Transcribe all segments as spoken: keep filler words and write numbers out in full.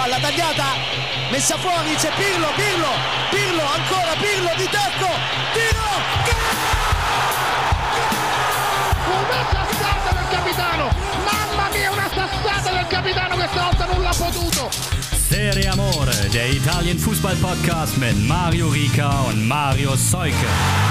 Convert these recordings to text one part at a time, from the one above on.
palla tagliata, messa fuori, c'è Pirlo, Pirlo, Pirlo, ancora Pirlo di tacco, tiro, una sassata del capitano, mamma mia, una sassata del capitano, questa volta non l'ha potuto. Serie Amore, der Italien-Fußball-Podcast mit Mario Rica und Mario Seuke.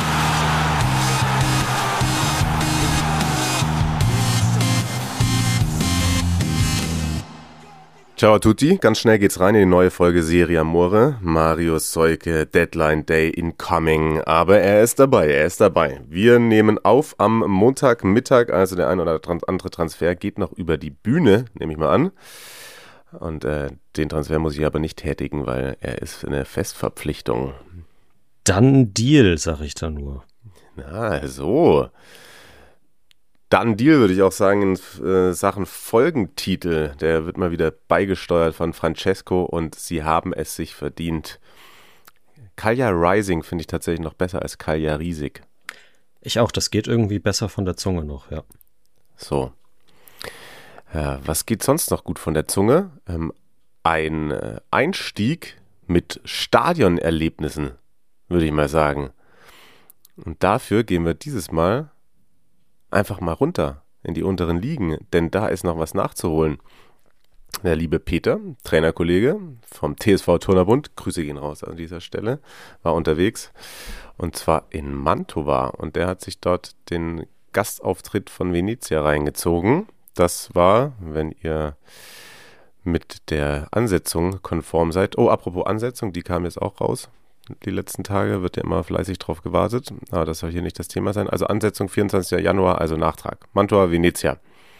Ciao a tutti, ganz schnell geht's rein in die neue Folge Serie Amore. Mario Seuke, Deadline Day incoming, aber er ist dabei, er ist dabei. Wir nehmen auf am Montagmittag, also der ein oder andere Transfer geht noch über die Bühne, nehme ich mal an. Und äh, den Transfer muss ich aber nicht tätigen, weil er ist eine Festverpflichtung. Dann Deal, sag ich da nur. Na, so. Dann Deal, würde ich auch sagen, in äh, Sachen Folgentitel. Der wird mal wieder beigesteuert von Francesco und sie haben es sich verdient. Cagliari Rising finde ich tatsächlich noch besser als Cagliari Riesig. Ich auch, das geht irgendwie besser von der Zunge noch, ja. So. Ja, was geht sonst noch gut von der Zunge? Ähm, ein äh, Einstieg mit Stadionerlebnissen, würde ich mal sagen. Und dafür gehen wir dieses Mal einfach mal runter in die unteren Ligen, denn da ist noch was nachzuholen. Der liebe Peter, Trainerkollege vom T S V Turnerbund, Grüße gehen raus an dieser Stelle, war unterwegs und zwar in Mantova und der hat sich dort den Gastauftritt von Venezia reingezogen. Das war, wenn ihr mit der Ansetzung konform seid. Oh, apropos Ansetzung, die kam jetzt auch raus. Die letzten Tage wird ja immer fleißig drauf gewartet. Aber das soll hier nicht das Thema sein. Also Ansetzung vierundzwanzigster Januar, also Nachtrag. Mantova, Venezia.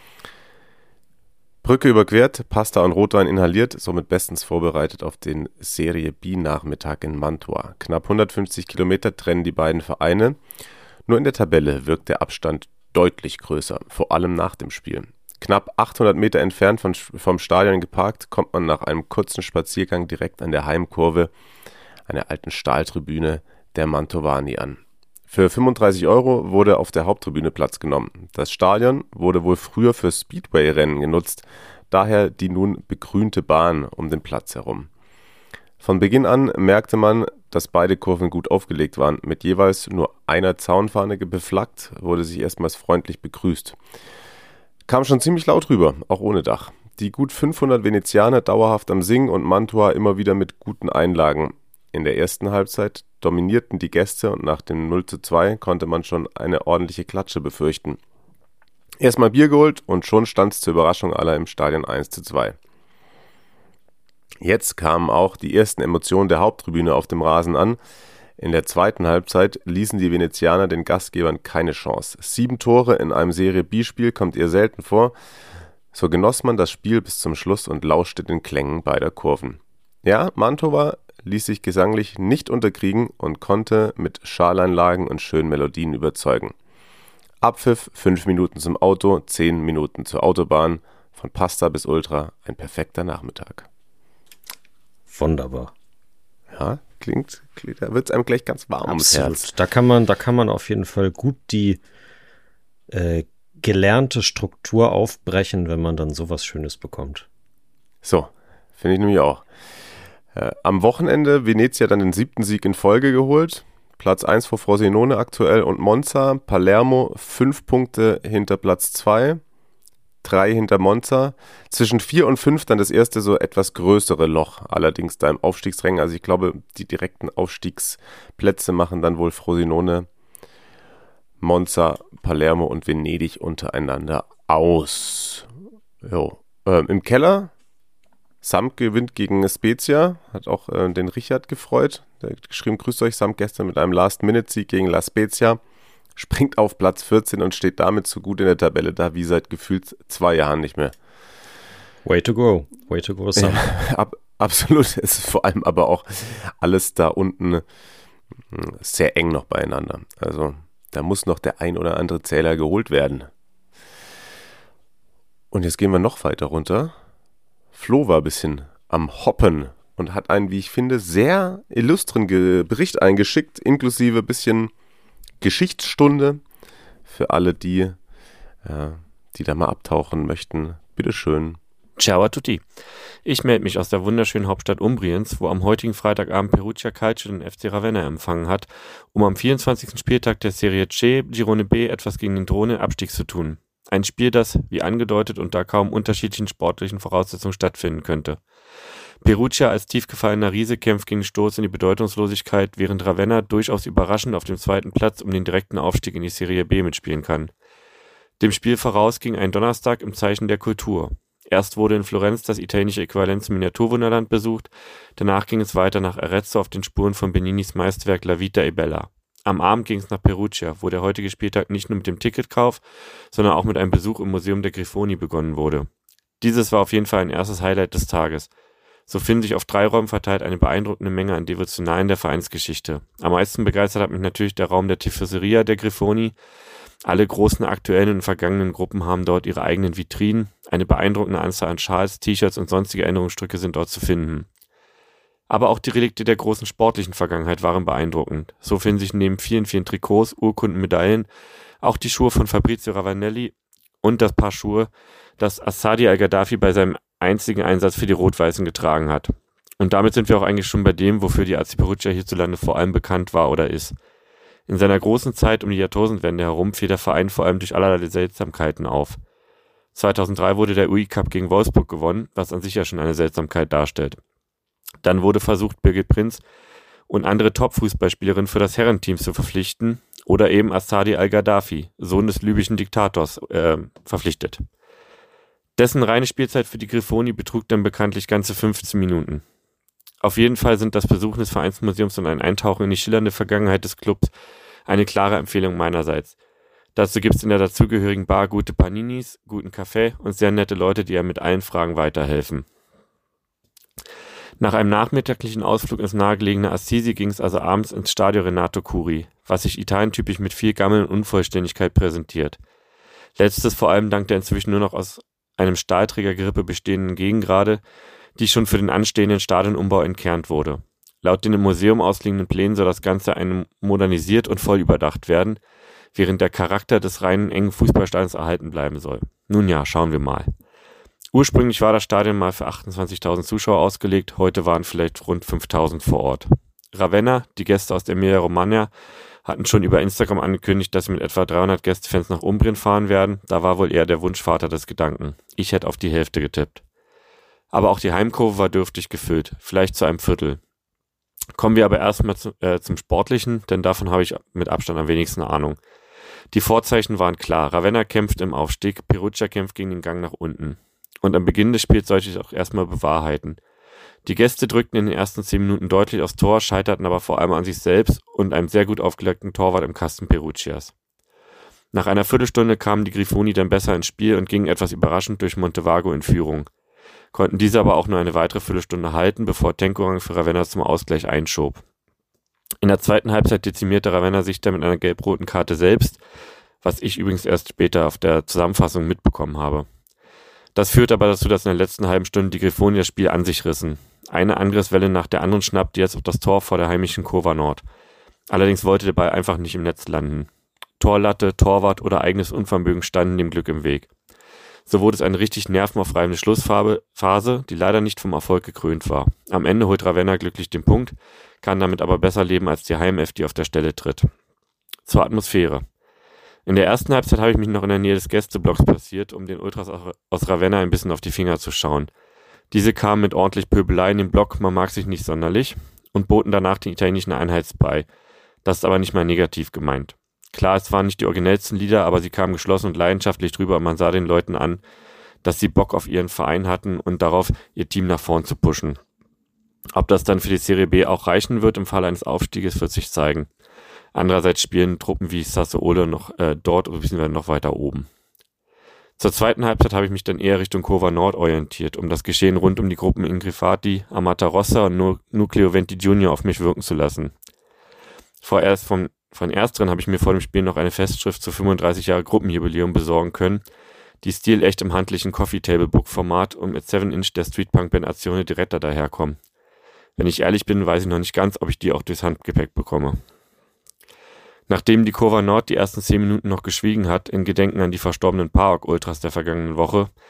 Brücke überquert, Pasta und Rotwein inhaliert, somit bestens vorbereitet auf den Serie B-Nachmittag in Mantova. Knapp hundertfünfzig Kilometer trennen die beiden Vereine. Nur in der Tabelle wirkt der Abstand deutlich größer, vor allem nach dem Spiel. Knapp achthundert Meter entfernt von, vom Stadion geparkt, kommt man nach einem kurzen Spaziergang direkt an der Heimkurve, einer alten Stahltribüne der Mantovani an. Für fünfunddreißig Euro wurde auf der Haupttribüne Platz genommen. Das Stadion wurde wohl früher für Speedway-Rennen genutzt, daher die nun begrünte Bahn um den Platz herum. Von Beginn an merkte man, dass beide Kurven gut aufgelegt waren. Mit jeweils nur einer Zaunfahne beflaggt, wurde sich erstmals freundlich begrüßt. Kam schon ziemlich laut rüber, auch ohne Dach. Die gut fünfhundert Venezianer dauerhaft am Singen und Mantova immer wieder mit guten Einlagen. In der ersten Halbzeit dominierten die Gäste und nach dem null zu zwei konnte man schon eine ordentliche Klatsche befürchten. Erstmal Bier geholt und schon stand es zur Überraschung aller im Stadion eins zu zwei. Jetzt kamen auch die ersten Emotionen der Haupttribüne auf dem Rasen an. In der zweiten Halbzeit ließen die Venezianer den Gastgebern keine Chance. Sieben Tore in einem Serie B-Spiel kommt ihr selten vor. So genoss man das Spiel bis zum Schluss und lauschte den Klängen beider Kurven. Ja, Mantova ließ sich gesanglich nicht unterkriegen und konnte mit Schaleinlagen und schönen Melodien überzeugen. Abpfiff, fünf Minuten zum Auto, zehn Minuten zur Autobahn, von Pasta bis Ultra, ein perfekter Nachmittag. Wunderbar. Ja, klingt, klingt da wird es einem gleich ganz warm ums Herz. Da kann man, da kann man auf jeden Fall gut die äh, gelernte Struktur aufbrechen, wenn man dann sowas Schönes bekommt. So, finde ich nämlich auch. Äh, am Wochenende Venezia dann den siebten Sieg in Folge geholt. Platz eins vor Frosinone aktuell und Monza. Palermo fünf Punkte hinter Platz zwei. Drei hinter Monza. Zwischen vier und fünf dann das erste so etwas größere Loch. Allerdings da im Aufstiegsrängen. Also ich glaube, die direkten Aufstiegsplätze machen dann wohl Frosinone, Monza, Palermo und Venedig untereinander aus. Jo. Ähm, Im Keller Samp gewinnt gegen Spezia. Hat auch äh, den Richard gefreut. Der hat geschrieben, grüßt euch, Samp gestern mit einem Last-Minute-Sieg gegen La Spezia. Springt auf Platz vierzehn und steht damit so gut in der Tabelle da wie seit gefühlt zwei Jahren nicht mehr. Way to go. Way to go, Sam. Ja, ab, absolut. Es ist vor allem aber auch alles da unten sehr eng noch beieinander. Also da muss noch der ein oder andere Zähler geholt werden. Und jetzt gehen wir noch weiter runter. Flo war ein bisschen am Hoppen und hat einen, wie ich finde, sehr illustren Ge- Bericht eingeschickt, inklusive ein bisschen Geschichtsstunde für alle, die, ja, die da mal abtauchen möchten. Bitteschön. Ciao a tutti. Ich melde mich aus der wunderschönen Hauptstadt Umbriens, wo am heutigen Freitagabend Perugia Calcio den F C Ravenna empfangen hat, um am vierundzwanzigsten Spieltag der Serie C Girone B etwas gegen den drohenden Abstieg zu tun. Ein Spiel, das, wie angedeutet, unter kaum unterschiedlichen sportlichen Voraussetzungen stattfinden könnte. Perugia als tiefgefallener Riese kämpft gegen den Stoß in die Bedeutungslosigkeit, während Ravenna durchaus überraschend auf dem zweiten Platz um den direkten Aufstieg in die Serie B mitspielen kann. Dem Spiel voraus ging ein Donnerstag im Zeichen der Kultur. Erst wurde in Florenz das italienische Äquivalent zum Miniaturwunderland besucht, danach ging es weiter nach Arezzo auf den Spuren von Beninis Meisterwerk La Vita e Bella. Am Abend ging es nach Perugia, wo der heutige Spieltag nicht nur mit dem Ticketkauf, sondern auch mit einem Besuch im Museum der Grifoni begonnen wurde. Dieses war auf jeden Fall ein erstes Highlight des Tages. So finden sich auf drei Räumen verteilt eine beeindruckende Menge an Devotionalien der Vereinsgeschichte. Am meisten begeistert hat mich natürlich der Raum der Tifoseria der Grifoni. Alle großen aktuellen und vergangenen Gruppen haben dort ihre eigenen Vitrinen. Eine beeindruckende Anzahl an Schals, T-Shirts und sonstige Erinnerungsstücke sind dort zu finden. Aber auch die Relikte der großen sportlichen Vergangenheit waren beeindruckend. So finden sich neben vielen, vielen Trikots, Urkunden, Medaillen auch die Schuhe von Fabrizio Ravanelli und das Paar Schuhe, das Assadi Al-Gaddafi bei seinem einzigen Einsatz für die Rot-Weißen getragen hat. Und damit sind wir auch eigentlich schon bei dem, wofür die A C Perugia hierzulande vor allem bekannt war oder ist. In seiner großen Zeit um die Jahrtausendwende herum fiel der Verein vor allem durch allerlei Seltsamkeiten auf. zweitausenddrei wurde der U E Cup gegen Wolfsburg gewonnen, was an sich ja schon eine Seltsamkeit darstellt. Dann wurde versucht, Birgit Prinz und andere Top-Fußballspielerinnen für das Herrenteam zu verpflichten oder eben Assadi Al-Gaddafi, Sohn des libyschen Diktators, äh, verpflichtet. Dessen reine Spielzeit für die Grifoni betrug dann bekanntlich ganze fünfzehn Minuten. Auf jeden Fall sind das Besuchen des Vereinsmuseums und ein Eintauchen in die schillernde Vergangenheit des Clubs eine klare Empfehlung meinerseits. Dazu gibt es in der dazugehörigen Bar gute Paninis, guten Kaffee und sehr nette Leute, die einem mit allen Fragen weiterhelfen. Nach einem nachmittaglichen Ausflug ins nahegelegene Assisi ging es also abends ins Stadio Renato Curi, was sich italientypisch mit viel Gammel und Unvollständigkeit präsentiert. Letztes vor allem dank der inzwischen nur noch aus einem Stahlträgergerippe bestehenden Gegengrade, die schon für den anstehenden Stadionumbau entkernt wurde. Laut den im Museum ausliegenden Plänen soll das Ganze einem modernisiert und voll überdacht werden, während der Charakter des reinen engen Fußballstadions erhalten bleiben soll. Nun ja, schauen wir mal. Ursprünglich war das Stadion mal für achtundzwanzigtausend Zuschauer ausgelegt, heute waren vielleicht rund fünftausend vor Ort. Ravenna, die Gäste aus der Emilia-Romagna, hatten schon über Instagram angekündigt, dass sie mit etwa dreihundert Gästefans nach Umbrien fahren werden. Da war wohl eher der Wunschvater des Gedanken. Ich hätte auf die Hälfte getippt. Aber auch die Heimkurve war dürftig gefüllt, vielleicht zu einem Viertel. Kommen wir aber erstmal zu, äh, zum Sportlichen, denn davon habe ich mit Abstand am wenigsten Ahnung. Die Vorzeichen waren klar. Ravenna kämpft im Aufstieg, Perugia kämpft gegen den Gang nach unten. Und am Beginn des Spiels sollte ich auch erstmal bewahrheiten. Die Gäste drückten in den ersten zehn Minuten deutlich aufs Tor, scheiterten aber vor allem an sich selbst und einem sehr gut aufgelegten Torwart im Kasten Perugias. Nach einer Viertelstunde kamen die Grifoni dann besser ins Spiel und gingen etwas überraschend durch Montevago in Führung. Konnten diese aber auch nur eine weitere Viertelstunde halten, bevor Tenkorang für Ravenna zum Ausgleich einschob. In der zweiten Halbzeit dezimierte Ravenna sich dann mit einer gelb-roten Karte selbst, was ich übrigens erst später auf der Zusammenfassung mitbekommen habe. Das führte aber dazu, dass in der letzten halben Stunde die Grifoni das Spiel an sich rissen. Eine Angriffswelle nach der anderen schnappte jetzt auf das Tor vor der heimischen Curva Nord. Allerdings wollte der Ball einfach nicht im Netz landen. Torlatte, Torwart oder eigenes Unvermögen standen dem Glück im Weg. So wurde es eine richtig nervenaufreibende Schlussphase, die leider nicht vom Erfolg gekrönt war. Am Ende holt Ravenna glücklich den Punkt, kann damit aber besser leben als die Heimelf, die auf der Stelle tritt. Zur Atmosphäre. In der ersten Halbzeit habe ich mich noch in der Nähe des Gästeblocks platziert, um den Ultras aus Ravenna ein bisschen auf die Finger zu schauen. Diese kamen mit ordentlich Pöbelei in den Block, man mag sich nicht sonderlich, und boten danach den italienischen Einheitsbrei. Das ist aber nicht mal negativ gemeint. Klar, es waren nicht die originellsten Lieder, aber sie kamen geschlossen und leidenschaftlich drüber und man sah den Leuten an, dass sie Bock auf ihren Verein hatten und darauf, ihr Team nach vorn zu pushen. Ob das dann für die Serie B auch reichen wird im Fall eines Aufstieges, wird sich zeigen. Andererseits spielen Truppen wie Sassuolo noch äh, dort oder beziehungsweise noch weiter oben. Zur zweiten Halbzeit habe ich mich dann eher Richtung Curva Nord orientiert, um das Geschehen rund um die Gruppen Ingrifati, Amaterossa und Nucleo Venti Junior auf mich wirken zu lassen. Vorerst von, von ersteren habe ich mir vor dem Spiel noch eine Festschrift zu fünfunddreißig Jahre Gruppenjubiläum besorgen können, die stilecht im handlichen Coffee-Table-Book-Format und mit seven inch der Streetpunk-Band Azione Diretta daherkommen. Wenn ich ehrlich bin, weiß ich noch nicht ganz, ob ich die auch durchs Handgepäck bekomme. Nachdem die Curva Nord die ersten zehn Minuten noch geschwiegen hat, in Gedenken an die verstorbenen P A O K-Ultras der vergangenen Woche,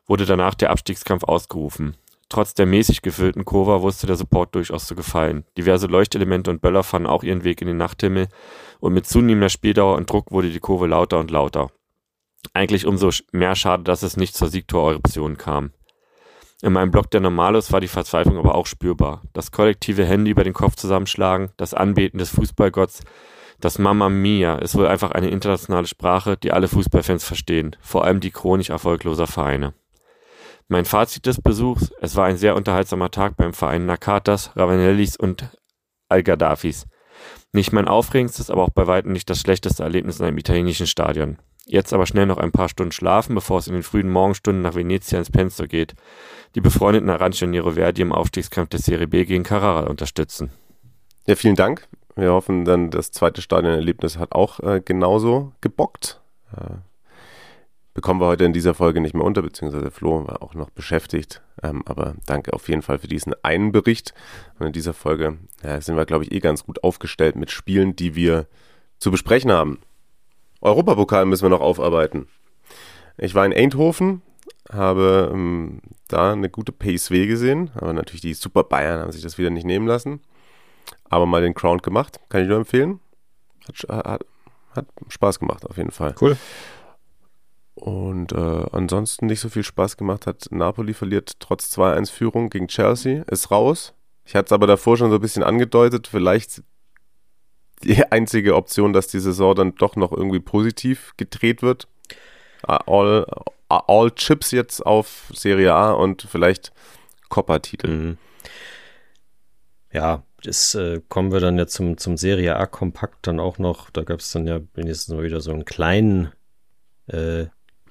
wurde danach der Abstiegskampf ausgerufen. Trotz der mäßig gefüllten Kurve wusste der Support durchaus zu gefallen. Diverse Leuchtelemente und Böller fanden auch ihren Weg in den Nachthimmel und mit zunehmender Spieldauer und Druck wurde die Kurve lauter und lauter. Eigentlich umso mehr schade, dass es nicht zur Siegtoreruption kam. In meinem Blog der Normalos war die Verzweiflung aber auch spürbar. Das kollektive Hände über den Kopf zusammenschlagen, das Anbeten des Fußballgotts, das Mamma Mia ist wohl einfach eine internationale Sprache, die alle Fußballfans verstehen, vor allem die chronisch erfolgloser Vereine. Mein Fazit des Besuchs: Es war ein sehr unterhaltsamer Tag beim Verein Nakatas, Ravanellis und Al-Gaddafis. Nicht mein aufregendstes, aber auch bei weitem nicht das schlechteste Erlebnis in einem italienischen Stadion. Jetzt aber schnell noch ein paar Stunden schlafen, bevor es in den frühen Morgenstunden nach Venezia ins Penso geht. Die befreundeten Arancio Nero Verdi im Aufstiegskampf der Serie B gegen Carrara unterstützen. Ja, vielen Dank. Wir hoffen dann, das zweite Stadionerlebnis hat auch äh, genauso gebockt. Äh, bekommen wir heute in dieser Folge nicht mehr unter, beziehungsweise Flo war auch noch beschäftigt. Ähm, aber danke auf jeden Fall für diesen einen Bericht. Und in dieser Folge ja, sind wir, glaube ich, eh ganz gut aufgestellt mit Spielen, die wir zu besprechen haben. Europapokal müssen wir noch aufarbeiten. Ich war in Eindhoven, habe ähm, da eine gute P S V gesehen, aber natürlich die Super Bayern haben sich das wieder nicht nehmen lassen. Aber mal den Crown gemacht, kann ich nur empfehlen. Hat, hat, hat Spaß gemacht auf jeden Fall. Cool. Und äh, ansonsten nicht so viel Spaß gemacht hat. Napoli verliert trotz zwei eins Führung gegen Chelsea, ist raus. Ich hatte es aber davor schon so ein bisschen angedeutet, vielleicht die einzige Option, dass die Saison dann doch noch irgendwie positiv gedreht wird. All, all Chips jetzt auf Serie A und vielleicht Coppa-Titel. Mhm. Ja, das äh, kommen wir dann ja zum, zum Serie A-Kompakt dann auch noch. Da gab es dann ja wenigstens mal wieder so einen kleinen äh,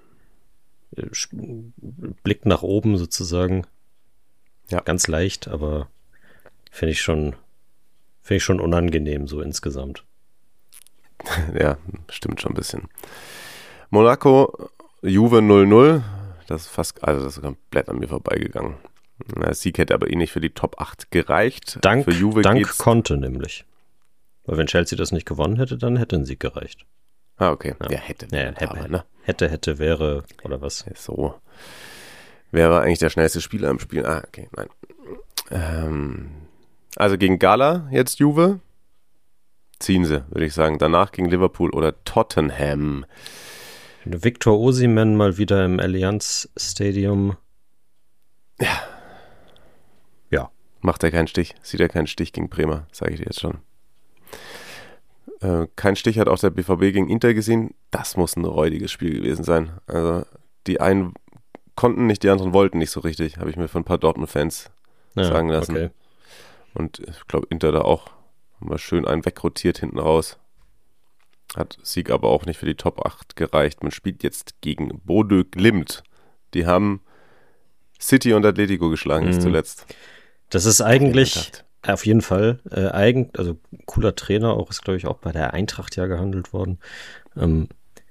Blick nach oben sozusagen. Ja. Ganz leicht, aber finde ich schon finde ich schon unangenehm so insgesamt. Ja, stimmt schon ein bisschen. Monaco, Juve null null. Das ist fast, also das ist komplett an mir vorbeigegangen. Der Sieg hätte aber eh nicht für die Top acht gereicht. Dank, für Juve Dank geht's. konnte nämlich. Weil wenn Chelsea das nicht gewonnen hätte, dann hätte ein Sieg gereicht. Ah, okay. Ja, ja hätte. Ja, hätte, aber, ne? hätte, hätte, wäre, oder was? So. Wer war eigentlich der schnellste Spieler im Spiel? Ah, okay, nein. Ähm, also gegen Gala jetzt Juve. Ziehen sie, würde ich sagen. Danach gegen Liverpool oder Tottenham. Victor Osimhen mal wieder im Allianz Stadium. Ja. Ja. Macht er keinen Stich. Sieht er keinen Stich gegen Bremer, sage ich dir jetzt schon. Äh, kein Stich hat auch der B V B gegen Inter gesehen. Das muss ein räudiges Spiel gewesen sein. Also die einen konnten nicht, die anderen wollten nicht so richtig. Habe ich mir von ein paar Dortmund-Fans ja, sagen lassen. Okay. Und ich glaube, Inter da auch mal schön einen wegrotiert hinten raus. Hat Sieg aber auch nicht für die Top acht gereicht. Man spielt jetzt gegen Bodø Glimt. Die haben City und Atletico geschlagen, ist Mhm. zuletzt. Das ist eigentlich auf jeden Fall äh, eigen, also cooler Trainer auch, ist glaube ich auch bei der Eintracht ja gehandelt worden. Ähm,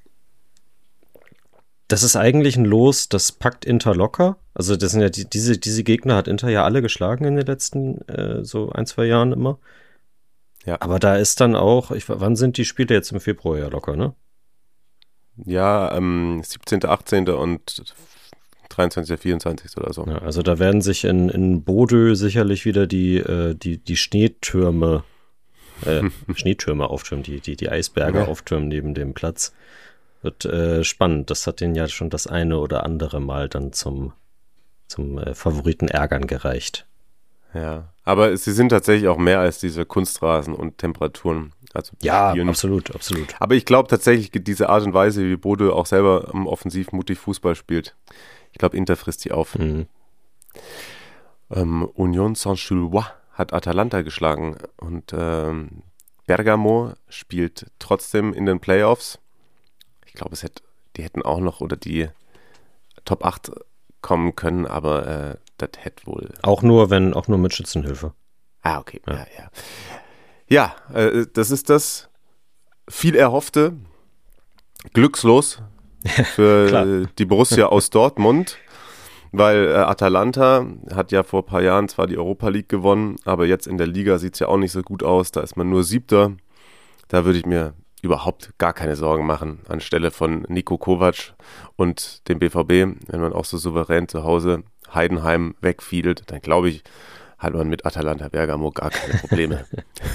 das ist eigentlich ein Los, das packt Inter locker. Also das sind ja die, diese, diese Gegner hat Inter ja alle geschlagen in den letzten äh, so ein, zwei Jahren immer. Ja. Aber da ist dann auch, ich, wann sind die Spiele jetzt im Februar ja locker, ne? Ja, ähm, siebzehnten, achtzehnten und dreiundzwanzigsten, vierundzwanzigsten oder so. Ja, also da werden sich in, in Bodø sicherlich wieder die, äh, die, die Schneetürme, äh, Schneetürme auftürmen, die, die, die Eisberge Ja. auftürmen neben dem Platz. Wird äh, spannend. Das hat denen ja schon das eine oder andere Mal dann zum, zum äh, Favoriten ärgern gereicht. Ja, aber sie sind tatsächlich auch mehr als diese Kunstrasen und Temperaturen. Also Ja, spielen. absolut, absolut. Aber ich glaube tatsächlich, diese Art und Weise, wie Bodø auch selber um, offensiv mutig Fußball spielt, ich glaube, Inter frisst die auf. Mhm. Ähm, Union Saint-Gilloise hat Atalanta geschlagen und ähm, Bergamo spielt trotzdem in den Playoffs. Ich glaube, es hätte, die hätten auch noch oder die Top acht kommen können, aber äh, das hätte wohl... Auch nur, wenn, auch nur mit Schützenhilfe. Ah, okay. Ja. Ja, ja. Ja, äh, das ist das viel erhoffte Glückslos für Klar. äh, die Borussia aus Dortmund, weil äh, Atalanta hat ja vor ein paar Jahren zwar die Europa League gewonnen, aber jetzt in der Liga sieht es ja auch nicht so gut aus. Da ist man nur Siebter. Da würde ich mir überhaupt gar keine Sorgen machen anstelle von Niko Kovac und dem B V B. Wenn man auch so souverän zu Hause Heidenheim wegfiedelt, dann glaube ich, hat man mit Atalanta Bergamo gar keine Probleme.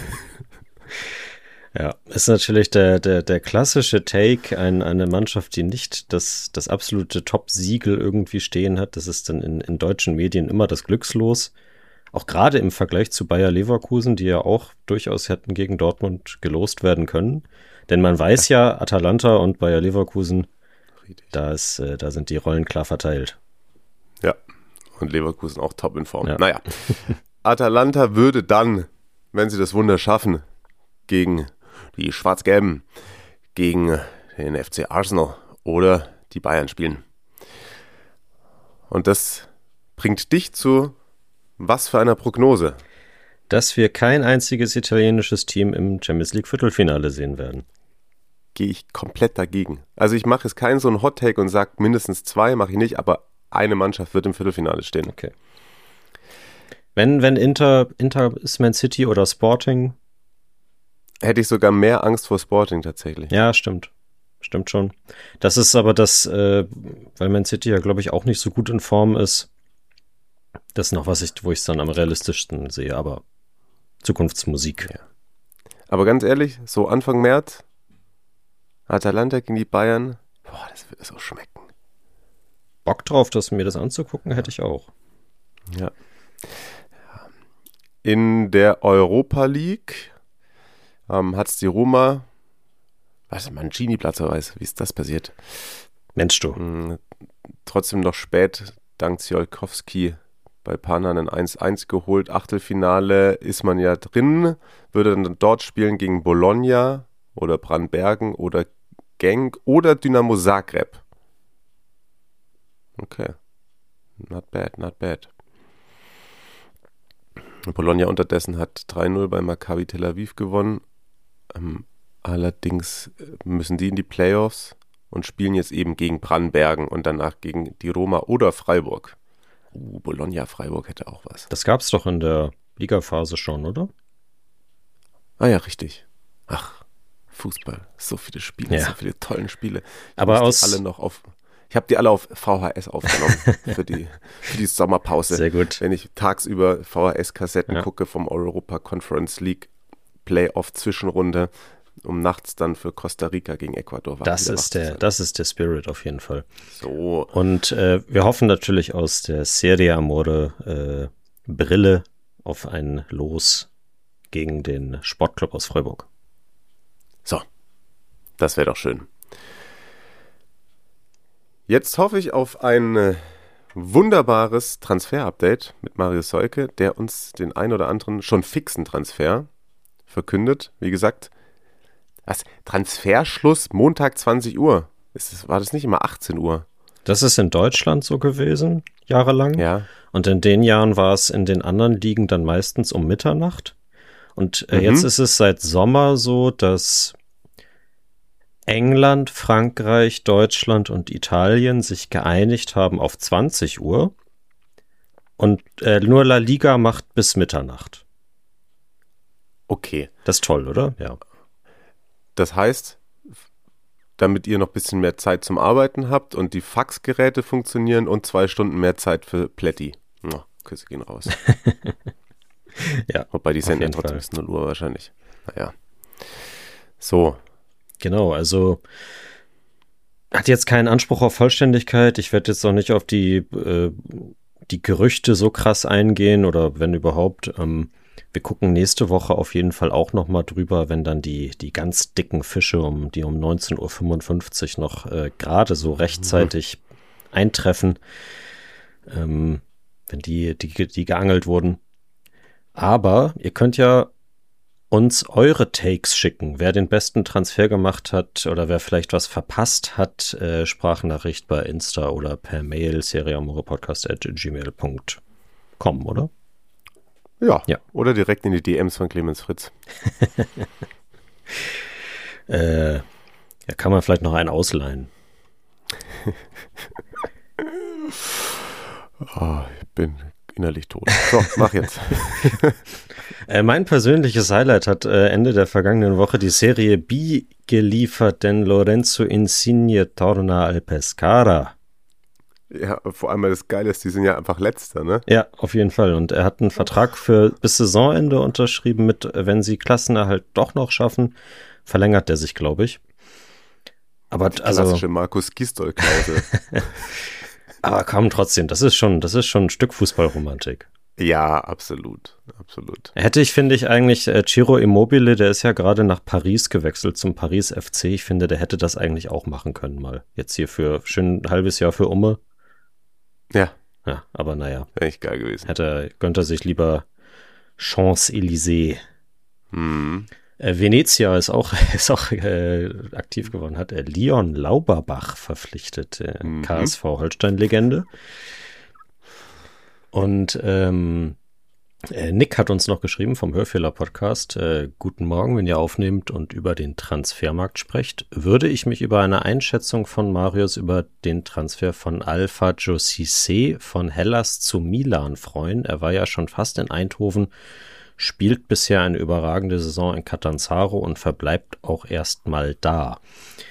Ja, ist natürlich der, der, der klassische Take, ein, eine Mannschaft, die nicht das, das absolute Top-Siegel irgendwie stehen hat. Das ist dann in, in deutschen Medien immer das Glückslos. Auch gerade im Vergleich zu Bayer Leverkusen, die ja auch durchaus hätten gegen Dortmund gelost werden können. Denn man weiß ja, Atalanta und Bayer Leverkusen, da, ist, äh, da sind die Rollen klar verteilt. Ja, und Leverkusen auch top in Form. Ja. Naja, Atalanta würde dann, wenn sie das Wunder schaffen, gegen die Schwarz-Gelben, gegen den F C Arsenal oder die Bayern spielen. Und das bringt dich zu was für einer Prognose? Dass wir kein einziges italienisches Team im Champions League Viertelfinale sehen werden. Gehe ich komplett dagegen. Also ich mache jetzt keinen so einen Hot-Take und sage mindestens zwei, mache ich nicht, aber eine Mannschaft wird im Viertelfinale stehen. Okay. Wenn, wenn Inter, Inter ist Man City oder Sporting? Hätte ich sogar mehr Angst vor Sporting tatsächlich. Ja, stimmt. Stimmt schon. Das ist aber das, äh, weil Man City ja, glaube ich, auch nicht so gut in Form ist. Das ist noch was, ich, wo ich es dann am realistischsten sehe, aber Zukunftsmusik. Ja. Aber ganz ehrlich, so Anfang März, Atalanta gegen die Bayern, boah, das würde so schmecken. Bock drauf, das, mir das anzugucken, hätte ich auch. Ja. In der Europa League ähm, hat es die Roma, was ist Mancini-Platz, weiß, wie ist das passiert? Mensch, du. Mhm, trotzdem noch spät, dank Ziolkowski bei Pana ein eins eins geholt. Achtelfinale ist man ja drin, würde dann dort spielen gegen Bologna oder Brandbergen oder Genk oder Dynamo Zagreb. Okay. Not bad, not bad. Bologna unterdessen hat drei null bei Maccabi Tel Aviv gewonnen. Ähm, allerdings müssen die in die Playoffs und spielen jetzt eben gegen Brandbergen und danach gegen die Roma oder Freiburg. Uh, Bologna-Freiburg hätte auch was. Das gab's doch in der Ligaphase schon, oder? Ah ja, richtig. Ach, Fußball. So viele Spiele, Ja. so viele tolle Spiele. Ich Aber muss die aus- alle noch auf. Ich habe die alle auf V H S aufgenommen für die, für die Sommerpause. Sehr gut. Wenn ich tagsüber V H S-Kassetten Ja. gucke vom Europa Conference League Playoff-Zwischenrunde, um nachts dann für Costa Rica gegen Ecuador wach Das wieder wach ist zu der, sein. das ist der Spirit auf jeden Fall. So, Und äh, wir hoffen natürlich aus der Serie Amore äh, Brille auf ein Los gegen den Sportclub aus Freiburg. so. Das wäre doch schön. Jetzt hoffe ich auf ein äh, wunderbares Transfer-Update mit Mario Seuke, der uns den ein oder anderen schon fixen Transfer verkündet. Wie gesagt, was? Transferschluss Montag zwanzig Uhr. Ist das, war das nicht immer achtzehn Uhr? Das ist in Deutschland so gewesen, jahrelang. Ja. Und in den Jahren war es in den anderen Ligen dann meistens um Mitternacht. Und äh, Mhm. jetzt ist es seit Sommer so, dass England, Frankreich, Deutschland und Italien sich geeinigt haben auf zwanzig Uhr. Und äh, nur La Liga macht bis Mitternacht. Okay. Das ist toll, oder? Ja. Das heißt, damit ihr noch ein bisschen mehr Zeit zum Arbeiten habt und die Faxgeräte funktionieren und zwei Stunden mehr Zeit für Plätti. Oh, Küsse gehen raus. Ja, Wobei die auf senden ja jeden trotzdem Fall. bis null Uhr wahrscheinlich. Naja. So. Genau, also hat jetzt keinen Anspruch auf Vollständigkeit. Ich werde jetzt noch nicht auf die, äh, die Gerüchte so krass eingehen oder wenn überhaupt. Ähm, wir gucken nächste Woche auf jeden Fall auch noch mal drüber, wenn dann die, die ganz dicken Fische, um, die um neunzehn Uhr fünfundfünfzig noch äh, gerade so rechtzeitig mhm. eintreffen, ähm, wenn die, die, die geangelt wurden. Aber ihr könnt ja uns eure Takes schicken, wer den besten Transfer gemacht hat oder wer vielleicht was verpasst hat, äh, Sprachnachricht bei Insta oder per Mail serieamorepodcast at gmail punkt com, oder? Ja. Ja. Oder direkt in die D Ms von Clemens Fritz. Äh, ja, kann man vielleicht noch einen ausleihen. Oh, ich bin innerlich tot. So, mach jetzt. äh, mein persönliches Highlight hat äh, Ende der vergangenen Woche die Serie B geliefert, denn Lorenzo Insigne torna al Pescara. Ja, vor allem, weil das Geile ist, die sind ja einfach Letzter, ne? Ja, auf jeden Fall. Und er hat einen Vertrag für bis Saisonende unterschrieben mit, wenn sie Klassenerhalt doch noch schaffen, verlängert der sich, glaube ich. Aber die also klassische Markus Gisdol-Klausel. Aber komm, trotzdem, das ist schon, das ist schon ein Stück Fußballromantik. Ja, absolut, absolut. Hätte ich, finde ich, eigentlich äh, Ciro Immobile, der ist ja gerade nach Paris gewechselt, zum Paris F C. Ich finde, der hätte das eigentlich auch machen können, mal. Jetzt hier für schön ein halbes Jahr für Umme. Ja. Ja, aber naja. Wäre echt geil gewesen. Hätte, gönnt er sich lieber Champs-Élysées. Hm. Äh, Venezia ist auch, ist auch äh, aktiv geworden, hat er Leon Lauberbach verpflichtet, äh, Mhm. K S V Holstein-Legende. Und ähm, äh, Nick hat uns noch geschrieben vom Hörfehler-Podcast, äh, guten Morgen, wenn ihr aufnehmt und über den Transfermarkt sprecht, würde ich mich über eine Einschätzung von Marius über den Transfer von Alphajo Cissé von Hellas zu Milan freuen. Er war ja schon fast in Eindhoven, spielt bisher eine überragende Saison in Catanzaro und verbleibt auch erstmal da.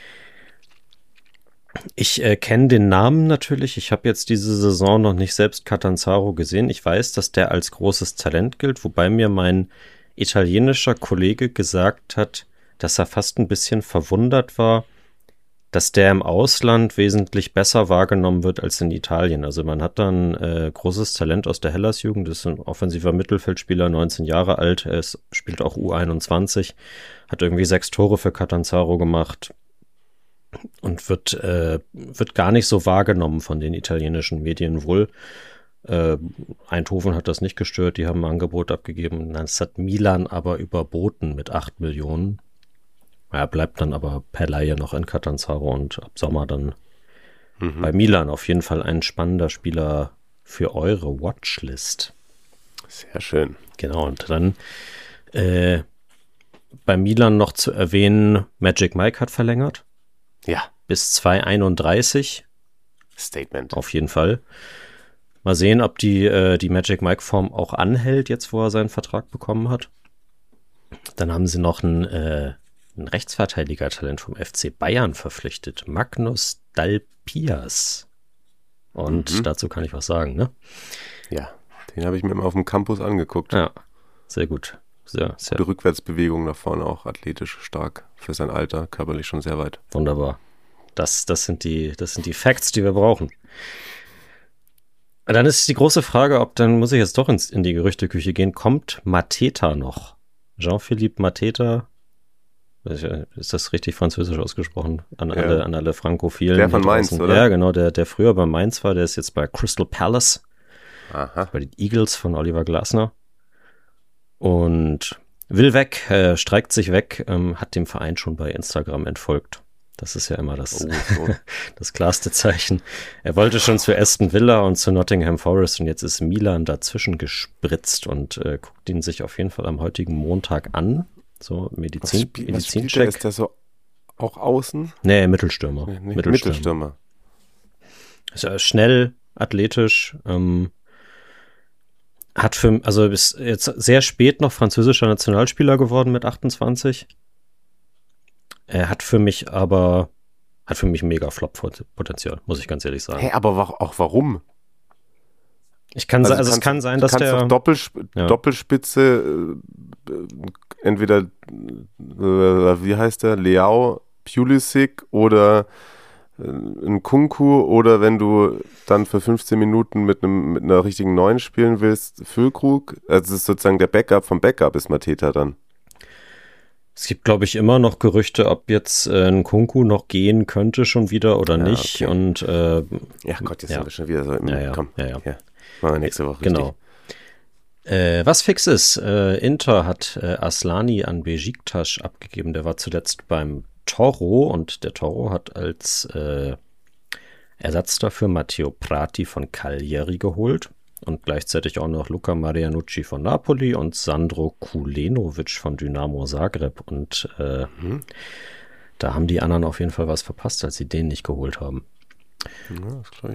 Ich äh, kenne den Namen natürlich. Ich habe jetzt diese Saison noch nicht selbst Catanzaro gesehen. Ich weiß, dass der als großes Talent gilt, wobei mir mein italienischer Kollege gesagt hat, dass er fast ein bisschen verwundert war, dass der im Ausland wesentlich besser wahrgenommen wird als in Italien. Also man hat dann äh, großes Talent aus der Hellas-Jugend, das ist ein offensiver Mittelfeldspieler, neunzehn Jahre alt, er ist, spielt auch U einundzwanzig, hat irgendwie sechs Tore für Catanzaro gemacht und wird, äh, wird gar nicht so wahrgenommen von den italienischen Medien wohl. Äh, Eindhoven hat das nicht gestört, die haben ein Angebot abgegeben, das hat Milan aber überboten mit acht Millionen. Er bleibt dann aber per Leihe noch in Catanzaro und ab Sommer dann mhm. bei Milan. Auf jeden Fall ein spannender Spieler für eure Watchlist. Sehr schön. Genau, und dann äh, bei Milan noch zu erwähnen, Magic Mike hat verlängert. Ja. Bis zwanzig einunddreißig. Statement. Auf jeden Fall. Mal sehen, ob die, äh, die Magic Mike Form auch anhält, jetzt wo er seinen Vertrag bekommen hat. Dann haben sie noch einen äh, ein Rechtsverteidiger-Talent vom F C Bayern verpflichtet, Magnus Dalpias. Und mhm. dazu kann ich was sagen, ne? Ja, den habe ich mir immer auf dem Campus angeguckt. Ja, sehr gut. Sehr, sehr. Gute Rückwärtsbewegung nach vorne, auch athletisch stark für sein Alter, körperlich schon sehr weit. Wunderbar. Das, das, sind die, das sind die Facts, die wir brauchen. Dann ist die große Frage, ob, dann muss ich jetzt doch ins, in die Gerüchteküche gehen, kommt Mateta noch? Jean-Philippe Mateta, ist das richtig französisch ausgesprochen? An, ja. alle, an alle Frankophilen. Der von Mainz, oder? Ja, genau, der, der früher bei Mainz war, der ist jetzt bei Crystal Palace. Aha. Bei den Eagles von Oliver Glasner. Und will weg, äh, streikt sich weg, ähm, hat dem Verein schon bei Instagram entfolgt. Das ist ja immer das, oh, so. das klarste Zeichen. Er wollte schon zu Aston Villa und zu Nottingham Forest und jetzt ist Milan dazwischen gespritzt und äh, guckt ihn sich auf jeden Fall am heutigen Montag an. So Medizin, was spiel, Medizincheck. Was ist der so auch außen? Nee, Mittelstürmer. Nee, nee, Mittelstürmer. Mittelstürmer. Ist ja schnell, athletisch, ähm, hat für, also ist jetzt sehr spät noch französischer Nationalspieler geworden mit achtundzwanzig. Er hat für mich aber, hat für mich mega Flop-Potenzial, muss ich ganz ehrlich sagen. Hey, aber wa- auch warum? Ich kann also sa- also kannst, es kann sein, dass du kannst der doch Doppelsp- ja. Doppelspitze äh, entweder äh, wie heißt der, Leao, Pulisic oder äh, ein Kunku oder wenn du dann für fünfzehn Minuten mit einem mit einer richtigen Neun spielen willst, Füllkrug, also das ist sozusagen der Backup vom Backup ist Mateta dann. Es gibt, glaube ich, immer noch Gerüchte, ob jetzt äh, ein Kunku noch gehen könnte schon wieder oder ja, nicht. Okay. Und äh, ja Gott, jetzt ja. sind wir schon wieder so im ja, ja. Komm, ja, ja. ja. Machen wir nächste Woche genau. Äh, was fix ist, äh, Inter hat äh, Aslani an Beşiktaş abgegeben. Der war zuletzt beim Toro und der Toro hat als äh, Ersatz dafür Matteo Prati von Cagliari geholt. Und gleichzeitig auch noch Luca Marianucci von Napoli und Sandro Kulenovic von Dynamo Zagreb. Und äh, mhm. da haben die anderen auf jeden Fall was verpasst, als sie den nicht geholt haben. Ja, das klar, ja.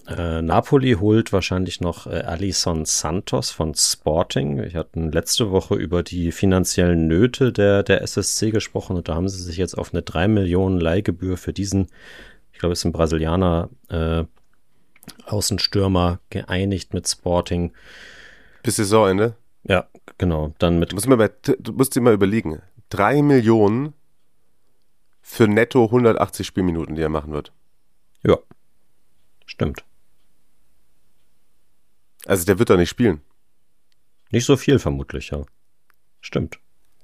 Äh, Napoli holt wahrscheinlich noch äh, Alisson Santos von Sporting. Wir hatten letzte Woche über die finanziellen Nöte der, der S S C gesprochen und da haben sie sich jetzt auf eine drei Millionen Leihgebühr für diesen, ich glaube, es ist ein Brasilianer, äh, Außenstürmer geeinigt mit Sporting. Bis Saisonende? Ja, genau. Dann mit. Du musst, mal bei, du musst dir mal überlegen. Drei Millionen für netto hundertachtzig Spielminuten, die er machen wird. Ja, stimmt. Also der wird doch nicht spielen. Nicht so viel vermutlich, ja. Stimmt.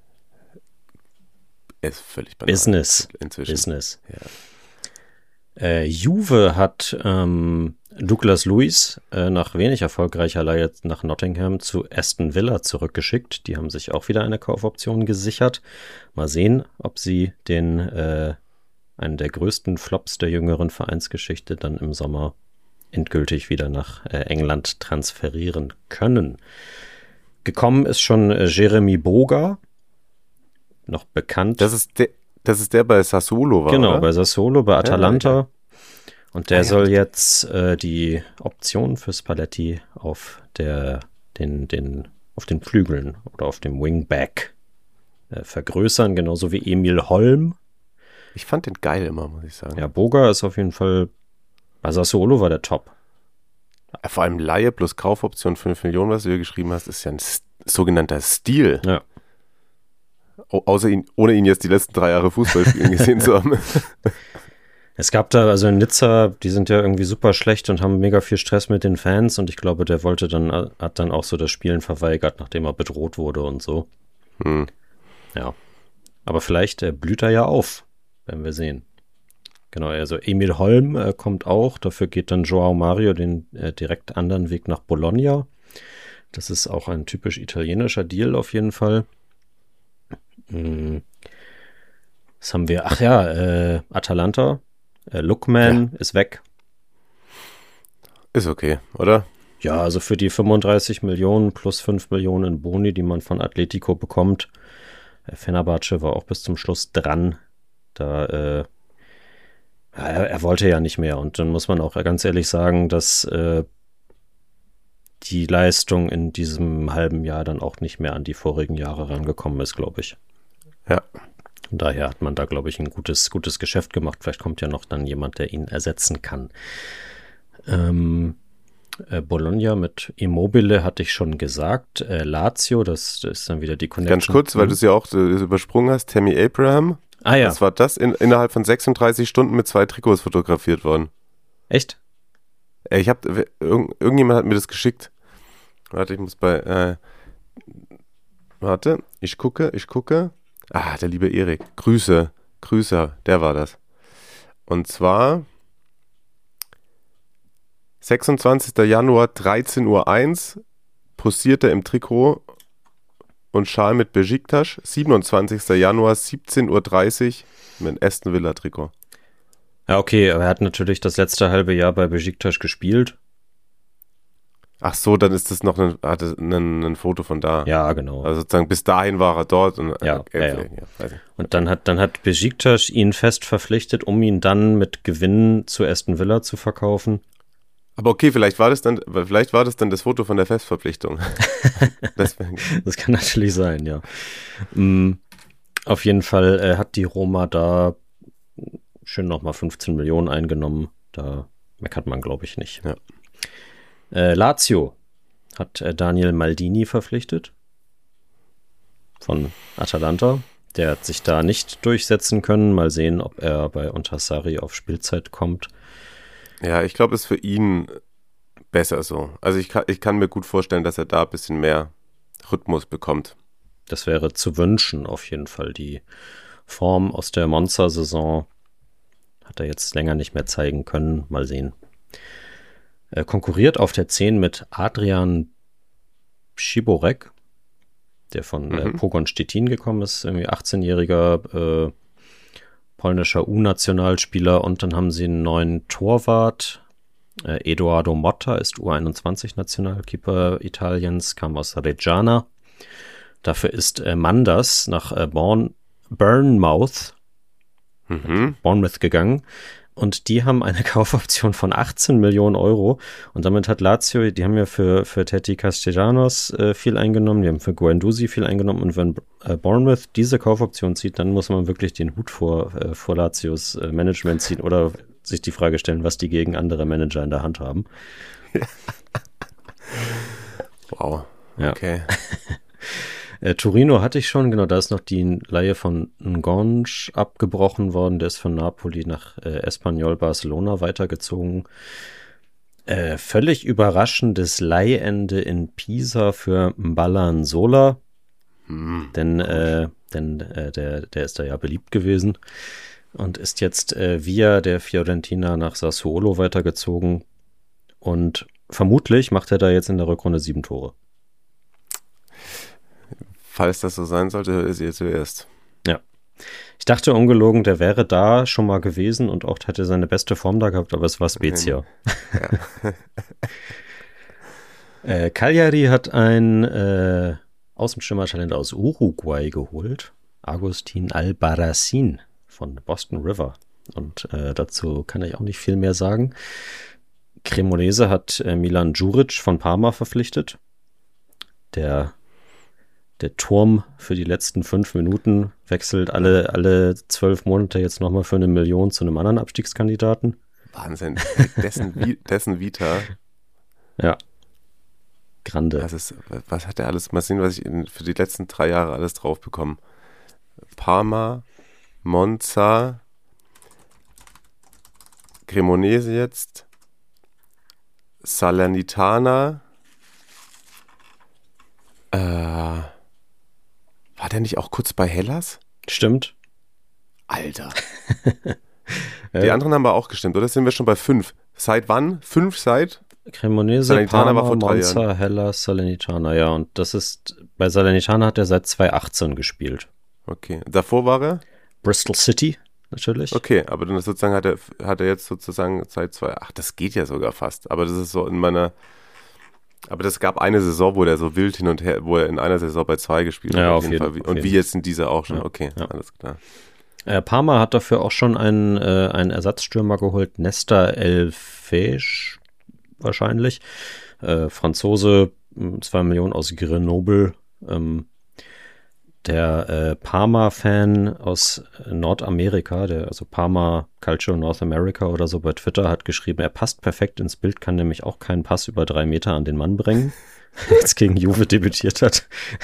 Er ist völlig banal. Business. Inzwischen. Business. Ja. Äh, Juve hat ähm, Douglas Luiz äh, nach wenig erfolgreicher Leihe nach Nottingham zu Aston Villa zurückgeschickt. Die haben sich auch wieder eine Kaufoption gesichert. Mal sehen, ob sie den äh, einen der größten Flops der jüngeren Vereinsgeschichte dann im Sommer endgültig wieder nach äh, England transferieren können. Gekommen ist schon äh, Jeremy Boga, noch bekannt. Das ist der, das ist der bei Sassuolo war, Genau, oder? bei Sassuolo, bei Atalanta. Ja, ja. Und der Ah, ja. soll jetzt äh, die Option für Spalletti auf der, den, den, auf den Flügeln oder auf dem Wingback äh, vergrößern, genauso wie Emil Holm. Ich fand den geil immer, muss ich sagen. Ja, Boga ist auf jeden Fall, bei Sassuolo war der Top. Vor allem Laie plus Kaufoption fünf Millionen, was du hier geschrieben hast, ist ja ein S- sogenannter Stil. Ja. Au- außer ihn, ohne ihn jetzt die letzten drei Jahre Fußball spielen gesehen zu haben. Es gab da, also in Nizza, die sind ja irgendwie super schlecht und haben mega viel Stress mit den Fans und ich glaube, der wollte dann, hat dann auch so das Spielen verweigert, nachdem er bedroht wurde und so. Hm. Ja. Aber vielleicht äh, blüht er ja auf, werden wir sehen. Genau, also Emil Holm äh, kommt auch, dafür geht dann Joao Mario den äh, direkt anderen Weg nach Bologna. Das ist auch ein typisch italienischer Deal auf jeden Fall. Hm. Was haben wir? Ach ja, äh, Atalanta. Äh, Lookman ja. ist weg. Ist okay, oder? Ja, also für die fünfunddreißig Millionen plus fünf Millionen Boni, die man von Atletico bekommt. Äh, Fenerbahce war auch bis zum Schluss dran. Da, äh, er, er wollte ja nicht mehr. Und dann muss man auch ganz ehrlich sagen, dass äh, die Leistung in diesem halben Jahr dann auch nicht mehr an die vorigen Jahre rangekommen ist, glaube ich. Ja. Von daher hat man da, glaube ich, ein gutes, gutes Geschäft gemacht. Vielleicht kommt ja noch dann jemand, der ihn ersetzen kann. Ähm, äh, Bologna mit Immobile hatte ich schon gesagt. Äh, Lazio, das, das ist dann wieder die Connection. Ganz kurz, weil du es ja auch äh, übersprungen hast, Tammy Abraham. Ah ja. Was war das? In, innerhalb von sechsunddreißig Stunden mit zwei Trikots fotografiert worden. Echt? Äh, ich hab, irgend, irgendjemand hat mir das geschickt. Warte, ich muss bei, äh, warte, ich gucke, ich gucke. Ah, der liebe Erik. Grüße, Grüße, der war das. Und zwar sechsundzwanzigster Januar, dreizehn Uhr eins, posiert er im Trikot und Schal mit Besiktas. siebenundzwanzigster Januar, siebzehn Uhr dreißig mit Aston Villa Trikot. Ja, okay, aber er hat natürlich das letzte halbe Jahr bei Besiktas gespielt. Ach so, dann ist das noch ein, hatte ein, ein Foto von da. Ja, genau. Also sozusagen bis dahin war er dort. Und, Ja, äh, ja, äh, ja. ja, weiß nicht. Und dann hat, dann hat Besiktas ihn fest verpflichtet, um ihn dann mit Gewinn zu Aston Villa zu verkaufen. Aber okay, vielleicht war das dann, vielleicht war das dann das Foto von der Festverpflichtung. Deswegen. Das kann natürlich sein, ja. Mm, auf jeden Fall äh, hat die Roma da schön nochmal fünfzehn Millionen eingenommen. Da meckert man, glaube ich, nicht. Ja. Äh, Lazio hat äh, Daniel Maldini verpflichtet von Atalanta. Der hat sich da nicht durchsetzen können. Mal sehen, ob er bei Untersari auf Spielzeit kommt. Ja, ich glaube, es ist für ihn besser so. Also ich kann, ich kann mir gut vorstellen, dass er da ein bisschen mehr Rhythmus bekommt. Das wäre zu wünschen, auf jeden Fall. Die Form aus der Monza-Saison hat er jetzt länger nicht mehr zeigen können. Mal sehen. Er konkurriert auf der zehn mit Adrian Schiborek, der von Mhm. äh, Pogoń Szczecin gekommen ist, irgendwie achtzehnjähriger äh, polnischer U-Nationalspieler. Und dann haben sie einen neuen Torwart. Äh, Edoardo Motta ist U einundzwanzig-Nationalkeeper Italiens, kam aus Reggiana. Dafür ist äh, Manders nach äh, Bourne, Bournemouth, Mhm. Bournemouth gegangen. Und die haben eine Kaufoption von achtzehn Millionen Euro. Und damit hat Lazio, die haben ja für, für Teti Castellanos äh, viel eingenommen, die haben für Guendouzi viel eingenommen. Und wenn äh, Bournemouth diese Kaufoption zieht, dann muss man wirklich den Hut vor, äh, vor Lazios äh, Management ziehen oder sich die Frage stellen, was die gegen andere Manager in der Hand haben. Wow, Ja. okay. Äh, Torino hatte ich schon, genau, da ist noch die Leihe von Ngonge abgebrochen worden, der ist von Napoli nach äh, Espanyol Barcelona weitergezogen. Äh, völlig überraschendes Leihende in Pisa für Mbalan Sola, hm. denn, äh, denn äh, der, der ist da ja beliebt gewesen und ist jetzt äh, via der Fiorentina nach Sassuolo weitergezogen und vermutlich macht er da jetzt in der Rückrunde sieben Tore. Falls das so sein sollte, hört ihr sie zuerst. Ja. Ich dachte ungelogen, der wäre da schon mal gewesen und auch hätte seine beste Form da gehabt, aber es war Spezia. Ja. äh, Cagliari hat ein äh, Außenstürmertalent aus Uruguay geholt. Agustin Albarracin von Boston River. Und äh, dazu kann ich auch nicht viel mehr sagen. Cremonese hat äh, Milan Djuric von Parma verpflichtet. Der Der Turm für die letzten fünf Minuten wechselt alle, alle zwölf Monate jetzt nochmal für eine Million zu einem anderen Abstiegskandidaten. Wahnsinn. Dessen, dessen Vita. Ja. Grande. Das ist, was hat er alles? Mal sehen, was ich in, für die letzten drei Jahre alles drauf bekomme. Parma, Monza, Cremonese jetzt, Salernitana, äh, war der nicht auch kurz bei Hellas? Stimmt. Alter. Die anderen haben wir auch gestimmt, oder? Sind wir schon bei fünf? Seit wann? Fünf seit? Cremonese, Salernitana Parma, war vor drei Monza, Jahren. Hellas, Salernitana, ja. Und das ist, bei Salernitana hat er seit zwanzig achtzehn gespielt. Okay. Davor war er? Bristol City, natürlich. Okay, aber dann sozusagen hat er, hat er jetzt sozusagen seit zwei, ach, das geht ja sogar fast. Aber das ist so in meiner... Aber das gab eine Saison, wo der so wild hin und her, wo er in einer Saison bei zwei gespielt hat. Ja, auf auf jeden jeden, Fall. auf Und jeden. wie jetzt in dieser auch schon. Ja, Okay, ja. alles klar. Äh, Parma hat dafür auch schon einen, äh, einen Ersatzstürmer geholt, Nesta Elfesch wahrscheinlich. Äh, Franzose, zwei Millionen aus Grenoble. Ähm, der äh, Parma-Fan aus Nordamerika, der also Parma Culture North America oder so bei Twitter hat geschrieben, er passt perfekt ins Bild, kann nämlich auch keinen Pass über drei Meter an den Mann bringen. Jetzt gegen Juve debütiert hat.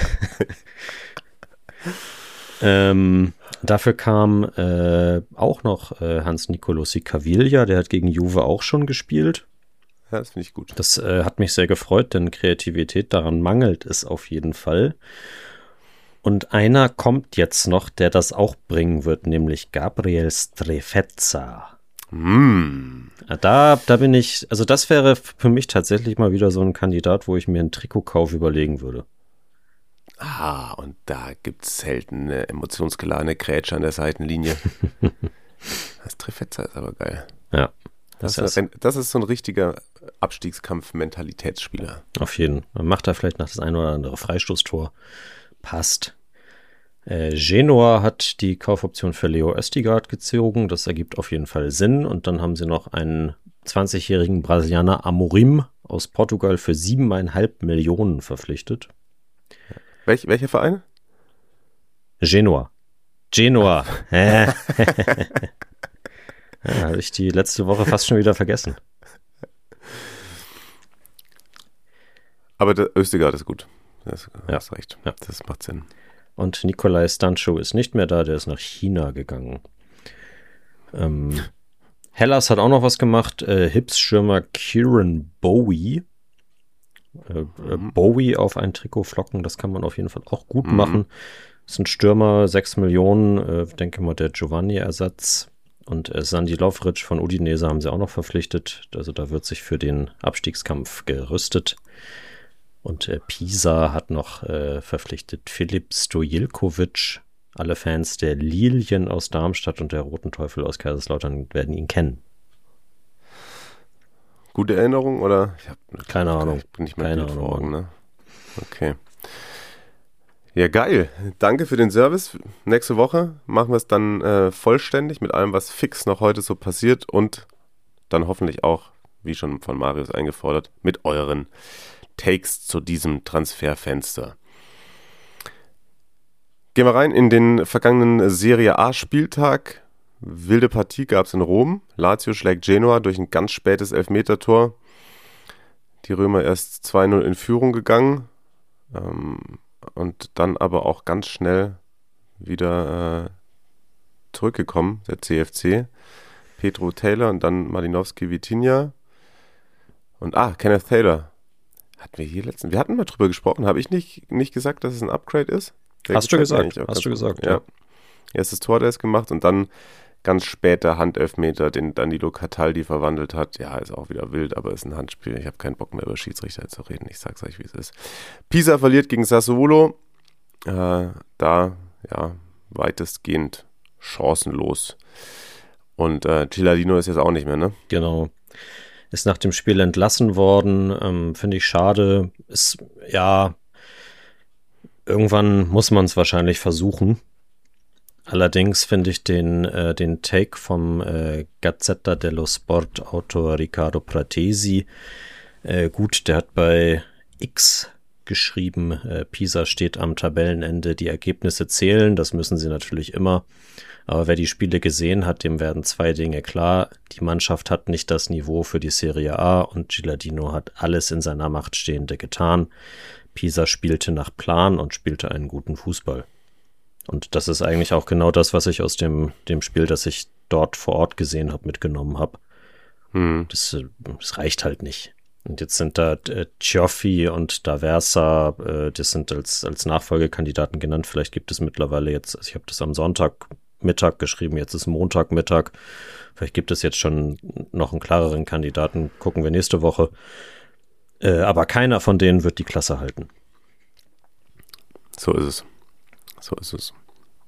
ähm, dafür kam äh, auch noch äh, Hans-Nicolosi Caviglia, der hat gegen Juve auch schon gespielt. Ja, das finde ich gut. Das äh, hat mich sehr gefreut, denn Kreativität, daran mangelt es auf jeden Fall. Und einer kommt jetzt noch, der das auch bringen wird, nämlich Gabriel Strefezza. Mm. Da, da bin ich, also das wäre für mich tatsächlich mal wieder so ein Kandidat, wo ich mir einen Trikotkauf überlegen würde. Ah, und da gibt es selten eine emotionsgeladene Grätsche an der Seitenlinie. Das Trefezza ist aber geil. Ja. Das, Das, ist, ein, das ist so ein richtiger Abstiegskampf-Mentalitätsspieler. Auf jeden Fall. Man macht da vielleicht noch das ein oder andere Freistoßtor. Passt. Äh, Genoa hat die Kaufoption für Leo Østigard gezogen. Das ergibt auf jeden Fall Sinn. Und dann haben sie noch einen zwanzigjährigen Brasilianer Amorim aus Portugal für siebeneinhalb Millionen verpflichtet. Welch, welcher Verein? Genoa. Genoa. ja, habe ich die letzte Woche fast schon wieder vergessen. Aber der Østigard ist gut. Das, du Ja. hast recht. Ja. Das macht Sinn. Und Nikolai Stancho ist nicht mehr da, der ist nach China gegangen. Ähm, Hellas hat auch noch was gemacht. Äh, Hipsstürmer Kieran Bowie. Äh, äh, Bowie auf ein Trikot flocken, das kann man auf jeden Fall auch gut Mhm. machen. Das ist ein Stürmer, sechs Millionen, äh, denke mal der Giovanni-Ersatz. Und äh, Sandi Lovric von Udinese haben sie auch noch verpflichtet. Also da wird sich für den Abstiegskampf gerüstet. Und äh, Pisa hat noch äh, verpflichtet Filip Stojilkovic. Alle Fans der Lilien aus Darmstadt und der Roten Teufel aus Kaiserslautern werden ihn kennen. Gute Erinnerung oder? Ich hab, Keine Ahnung. Ich bin nicht mehr Keine Bild Ahnung. vor Augen, ne? Okay. Ja, geil. Danke für den Service. Nächste Woche machen wir es dann äh, vollständig mit allem, was fix noch heute so passiert und dann hoffentlich auch, wie schon von Marius eingefordert, mit euren Takes zu diesem Transferfenster. Gehen wir rein in den vergangenen Serie A-Spieltag. Wilde Partie gab es in Rom. Lazio schlägt Genoa durch ein ganz spätes Elfmetertor. Die Römer erst zwei null in Führung gegangen. Ähm, und dann aber auch ganz schnell wieder äh, zurückgekommen, der C F C. Pedro Taylor und dann Malinowski Vitinha. Und ah, Kenneth Taylor. Hatten wir hier letztens, wir hatten mal drüber gesprochen. Habe ich nicht, nicht gesagt, dass es ein Upgrade ist? Der Hast du gesagt, hast du gesagt, ja. ja. Erstes Tor, der es gemacht und dann ganz später Handelfmeter, den Danilo Cataldi verwandelt hat. Ja, ist auch wieder wild, aber ist ein Handspiel. Ich habe keinen Bock mehr über Schiedsrichter zu reden. Ich sag's euch, wie es ist. Pisa verliert gegen Sassuolo. Äh, da, ja, weitestgehend chancenlos. Und äh, Gilardino ist jetzt auch nicht mehr, ne? Genau. Ist nach dem Spiel entlassen worden. Ähm, finde ich schade. Ist, ja... Irgendwann muss man es wahrscheinlich versuchen. Allerdings finde ich den, äh, den Take vom äh, Gazzetta dello Sport Autor Riccardo Pratesi äh, gut. Der hat bei X geschrieben, äh, Pisa steht am Tabellenende, die Ergebnisse zählen. Das müssen sie natürlich immer. Aber wer die Spiele gesehen hat, dem werden zwei Dinge klar. Die Mannschaft hat nicht das Niveau für die Serie A und Gilardino hat alles in seiner Macht Stehende getan. Pisa spielte nach Plan und spielte einen guten Fußball. Und das ist eigentlich auch genau das, was ich aus dem, dem Spiel, das ich dort vor Ort gesehen habe, mitgenommen habe. Hm. Das, das reicht halt nicht. Und jetzt sind da äh, Cioffi und D'Aversa, äh, das sind als, als Nachfolgekandidaten genannt. Vielleicht gibt es mittlerweile jetzt, also ich habe das am Sonntagmittag geschrieben, jetzt ist Montagmittag. Vielleicht gibt es jetzt schon noch einen klareren Kandidaten. Gucken wir nächste Woche. Äh, aber keiner von denen wird die Klasse halten. So ist es. So ist es.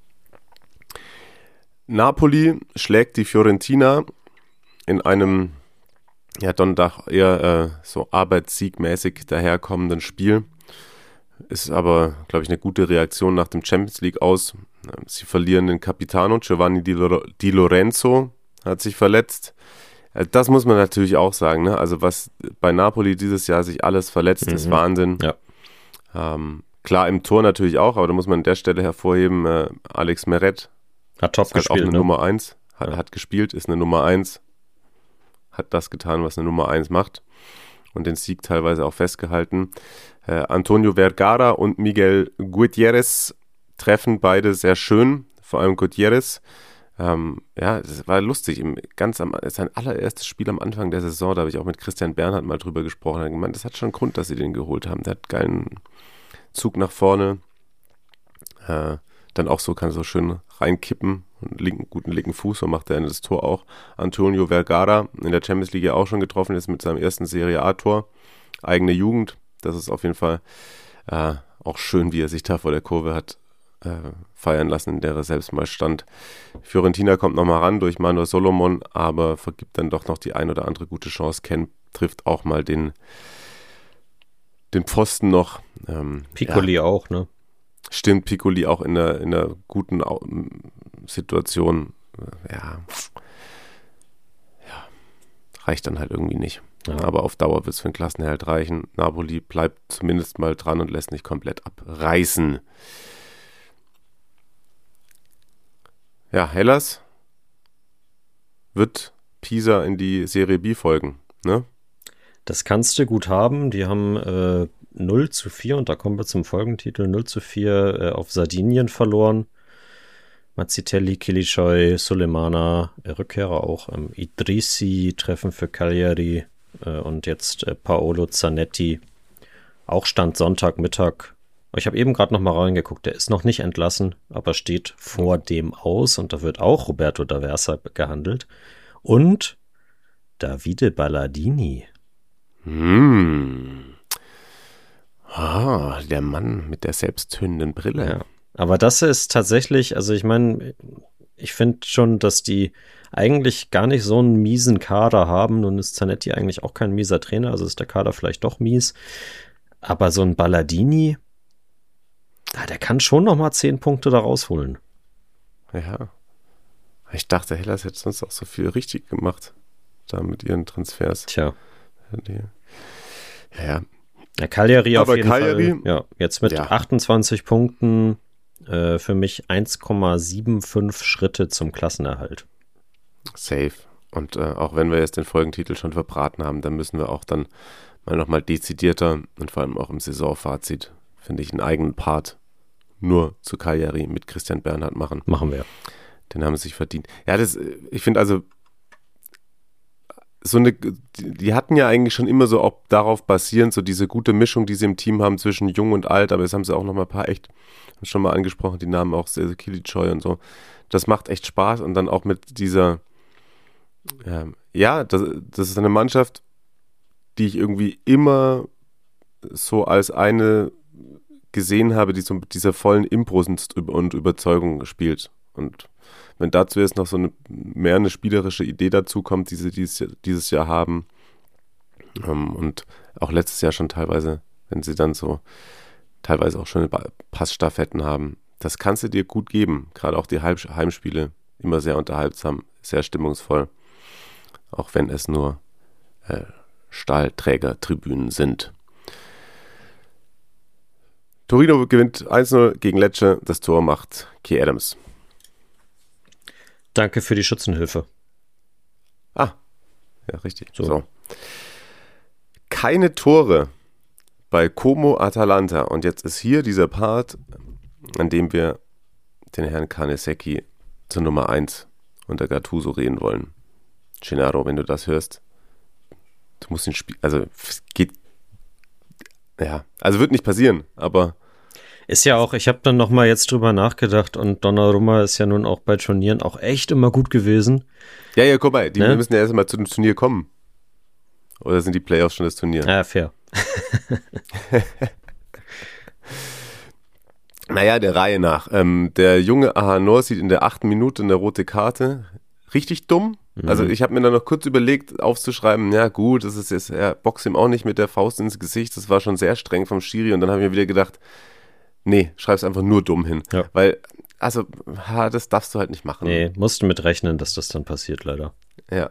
Napoli schlägt die Fiorentina in einem ja dann doch eher äh, so arbeitssiegmäßig daherkommenden Spiel. Ist aber, glaube ich, eine gute Reaktion nach dem Champions League aus. Sie verlieren den Capitano, Giovanni Di, Lor- Di Lorenzo hat sich verletzt. Das muss man natürlich auch sagen, ne? Also was bei Napoli dieses Jahr sich alles verletzt, mhm. ist Wahnsinn. Ja. Ähm, klar, im Tor natürlich auch, aber da muss man an der Stelle hervorheben, äh, Alex Meret hat top ist gespielt, halt auch eine ne? Nummer eins, hat, ja. hat gespielt, ist eine Nummer eins, hat das getan, was eine Nummer eins macht und den Sieg teilweise auch festgehalten. Äh, Antonio Vergara und Miguel Gutierrez treffen beide sehr schön, vor allem Gutierrez. Ähm, ja, es war lustig. Im, ganz am, sein allererstes Spiel am Anfang der Saison, da habe ich auch mit Christian Bernhard mal drüber gesprochen. Er hat gemeint, das hat schon einen Grund, dass sie den geholt haben. Der hat geilen Zug nach vorne. Äh, dann auch so, kann so schön reinkippen. Und linken, guten linken Fuß, so macht er das Tor auch. Antonio Vergara, in der Champions League auch schon getroffen, ist mit seinem ersten Serie A-Tor. Eigene Jugend. Das ist auf jeden Fall äh, auch schön, wie er sich da vor der Kurve hat Äh, feiern lassen, in der er selbst mal stand. Fiorentina kommt nochmal ran durch Manuel Solomon, aber vergibt dann doch noch die ein oder andere gute Chance. Ken trifft auch mal den den Pfosten noch. Ähm, Piccoli ja. auch, ne? Stimmt, Piccoli auch in einer, in einer guten Au- Situation. Ja. ja, reicht dann halt irgendwie nicht. Ja. Aber auf Dauer wird es für den Klassenerhalt reichen. Napoli bleibt zumindest mal dran und lässt nicht komplett abreißen. Ja, Hellas wird Pisa in die Serie B folgen, ne? Das kannst du gut haben. Die haben äh, null zu vier, und da kommen wir zum Folgentitel, null zu vier äh, auf Sardinien verloren. Mazzitelli, Kilicoi, Sulemana, äh, Rückkehrer auch, ähm, Idrissi, Treffen für Cagliari äh, und jetzt äh, Paolo Zanetti. Auch Stand Sonntagmittag. Ich habe eben gerade noch mal reingeguckt, der ist noch nicht entlassen, aber steht vor dem aus, und da wird auch Roberto D'Aversa gehandelt. Und Davide Ballardini. Hm. Ah, der Mann mit der selbsttönenden Brille. Ja, aber das ist tatsächlich, also ich meine, ich finde schon, dass die eigentlich gar nicht so einen miesen Kader haben. Nun ist Zanetti eigentlich auch kein mieser Trainer, also ist der Kader vielleicht doch mies. Aber so ein Ballardini, Ja, der kann schon nochmal zehn Punkte da rausholen. Ja. Ich dachte, Hellas hätte sonst auch so viel richtig gemacht. Da mit ihren Transfers. Tja. Ja, ja. Ja, Cagliari Aber auf jeden Cagliari, Fall. Ja, jetzt mit ja. achtundzwanzig Punkten äh, für mich eins Komma fünfundsiebzig Schritte zum Klassenerhalt. Safe. Und äh, auch wenn wir jetzt den Folgentitel schon verbraten haben, dann müssen wir auch dann mal nochmal dezidierter und vor allem auch im Saisonfazit, finde ich, einen eigenen Part nur zu Cagliari mit Christian Bernhard machen. Machen wir. Den haben sie sich verdient. Ja, das, ich finde also, so eine, die, die hatten ja eigentlich schon immer so auch darauf basierend, so diese gute Mischung, die sie im Team haben zwischen jung und alt, aber jetzt haben sie auch noch mal ein paar echt, schon mal angesprochen, die Namen auch sehr, sehr Kilic und so. Das macht echt Spaß und dann auch mit dieser, ja, ja das, das ist eine Mannschaft, die ich irgendwie immer so als eine gesehen habe, die so mit dieser vollen Impro und Überzeugung spielt. Und wenn dazu jetzt noch so eine mehr eine spielerische Idee dazu kommt, die sie dieses, dieses Jahr haben ähm, und auch letztes Jahr schon teilweise, wenn sie dann so teilweise auch schöne Passstaffetten haben, das kannst du dir gut geben. Gerade auch die Heimspiele, immer sehr unterhaltsam, sehr stimmungsvoll, auch wenn es nur äh, Stahlträgertribünen sind. Torino gewinnt eins null gegen Lecce, das Tor macht Key Adams. Danke für die Schützenhilfe. Ah, ja, richtig. So. so. Keine Tore bei Como Atalanta. Und jetzt ist hier dieser Part, an dem wir den Herrn Carnesecchi zur Nummer eins unter Gattuso reden wollen. Gennaro, wenn du das hörst, du musst ihn spielen. Also, es geht. Ja, also wird nicht passieren, aber. Ist ja auch, ich habe dann nochmal jetzt drüber nachgedacht und Donnarumma ist ja nun auch bei Turnieren auch echt immer gut gewesen. Ja, ja, guck mal, die ne? müssen ja erst mal zu dem Turnier kommen. Oder sind die Playoffs schon das Turnier? Ja, fair. Naja, der Reihe nach. Ähm, der junge Ahanor sieht in der achten Minute eine rote Karte. Richtig dumm. Mhm. Also ich habe mir dann noch kurz überlegt, aufzuschreiben, ja gut, das ist jetzt, er boxt ihm auch nicht mit der Faust ins Gesicht. Das war schon sehr streng vom Schiri. Und dann habe ich mir wieder gedacht, nee, schreib's einfach nur dumm hin. Ja. Weil, also, ha, das darfst du halt nicht machen. Nee, musst du mit rechnen, dass das dann passiert, leider. Ja.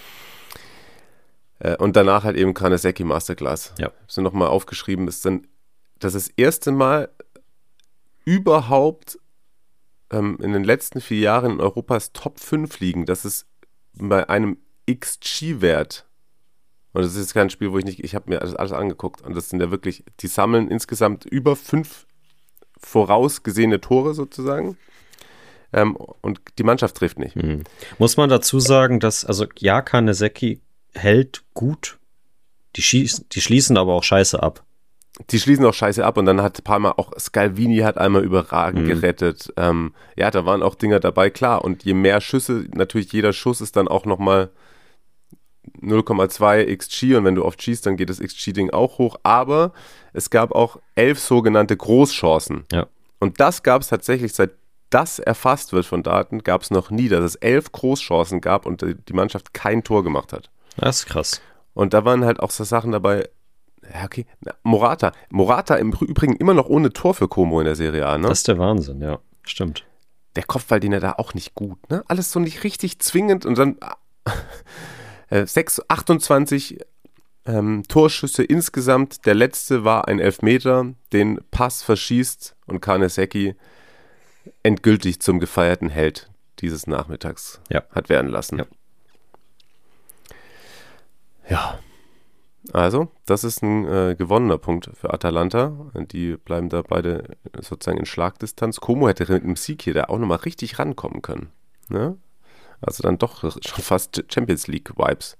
Äh, und danach halt eben Carnesecchi Masterclass. Ja. So nochmal aufgeschrieben, ist dann das, ist das erste Mal überhaupt ähm, in den letzten vier Jahren in Europas Top fünf liegen. Das ist bei einem X G-Wert. Und das ist jetzt kein Spiel, wo ich nicht, ich habe mir das alles angeguckt. Und das sind ja wirklich, die sammeln insgesamt über fünf vorausgesehene Tore sozusagen. Ähm, und die Mannschaft trifft nicht. Mhm. Muss man dazu sagen, dass, also ja, Carnesecchi hält gut, die, schießen, die schließen aber auch scheiße ab. Die schließen auch scheiße ab und dann hat ein paar Mal auch Scalvini hat einmal überragend mhm. gerettet. Ähm, ja, da waren auch Dinger dabei, klar. Und je mehr Schüsse, natürlich jeder Schuss ist dann auch nochmal null Komma zwei X G und wenn du oft schießt, dann geht das X G-Ding auch hoch. Aber es gab auch elf sogenannte Großchancen. Ja. Und das gab es tatsächlich, seit das erfasst wird von Daten, gab es noch nie, dass es elf Großchancen gab und die Mannschaft kein Tor gemacht hat. Das ist krass. Und da waren halt auch so Sachen dabei, ja, okay, Morata. Morata im Übrigen immer noch ohne Tor für Como in der Serie A, ne? Das ist der Wahnsinn, ja, stimmt. Der Kopfball, den er da auch nicht gut, ne? Alles so nicht richtig zwingend und dann äh, sechs, achtundzwanzig ähm, Torschüsse insgesamt. Der letzte war ein Elfmeter, den Pass verschießt und Carnesecchi endgültig zum gefeierten Held dieses Nachmittags ja. hat werden lassen. Ja. ja. Also, das ist ein äh, gewonnener Punkt für Atalanta. Die bleiben da beide sozusagen in Schlagdistanz. Como hätte mit einem Sieg hier da auch nochmal richtig rankommen können. Ne? Also dann doch schon fast Champions League-Vibes.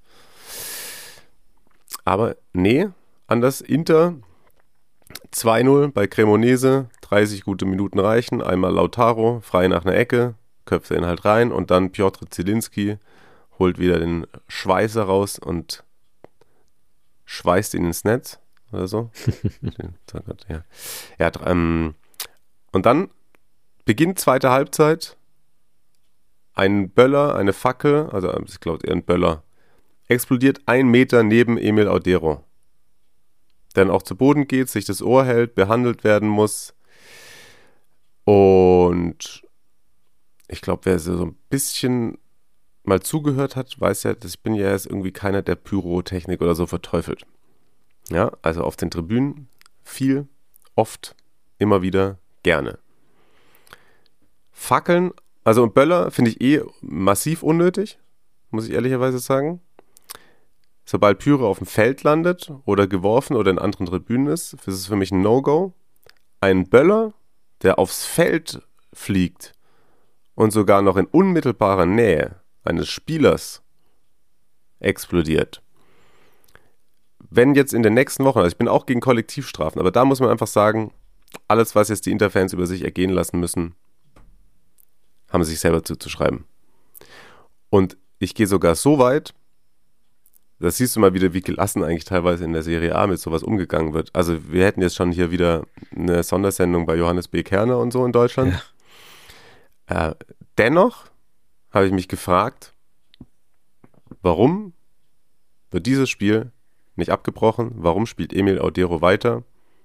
Aber nee, anders. Inter zwei null bei Cremonese. dreißig gute Minuten reichen. Einmal Lautaro, frei nach einer Ecke, köpft ihn halt rein. Und dann Piotr Zielinski holt wieder den Schweißer raus und schweißt ihn ins Netz oder so. ja. Ja, ähm, und dann beginnt zweite Halbzeit. Ein Böller, eine Fackel, also ich glaube eher ein Böller, explodiert ein Meter neben Emil Audero. Der dann auch zu Boden geht, sich das Ohr hält, behandelt werden muss. Und ich glaube, wer so ein bisschen mal zugehört hat, weiß ja, dass ich bin ja jetzt irgendwie keiner, der Pyrotechnik oder so verteufelt. Ja, also auf den Tribünen viel, oft, immer wieder, gerne. Fackeln, also Böller finde ich eh massiv unnötig, muss ich ehrlicherweise sagen. Sobald Pyro auf dem Feld landet oder geworfen oder in anderen Tribünen ist, ist es für mich ein No-Go. Ein Böller, der aufs Feld fliegt und sogar noch in unmittelbarer Nähe eines Spielers explodiert. Wenn jetzt in den nächsten Wochen, also ich bin auch gegen Kollektivstrafen, aber da muss man einfach sagen, alles, was jetzt die Interfans über sich ergehen lassen müssen, haben sie sich selber zuzuschreiben. Und ich gehe sogar so weit, das siehst du mal wieder, wie gelassen eigentlich teilweise in der Serie A mit sowas umgegangen wird. Also wir hätten jetzt schon hier wieder eine Sondersendung bei Johannes B. Kerner und so in Deutschland. Ja. Äh, dennoch habe ich mich gefragt, warum wird dieses Spiel nicht abgebrochen? Warum spielt Emil Audero weiter?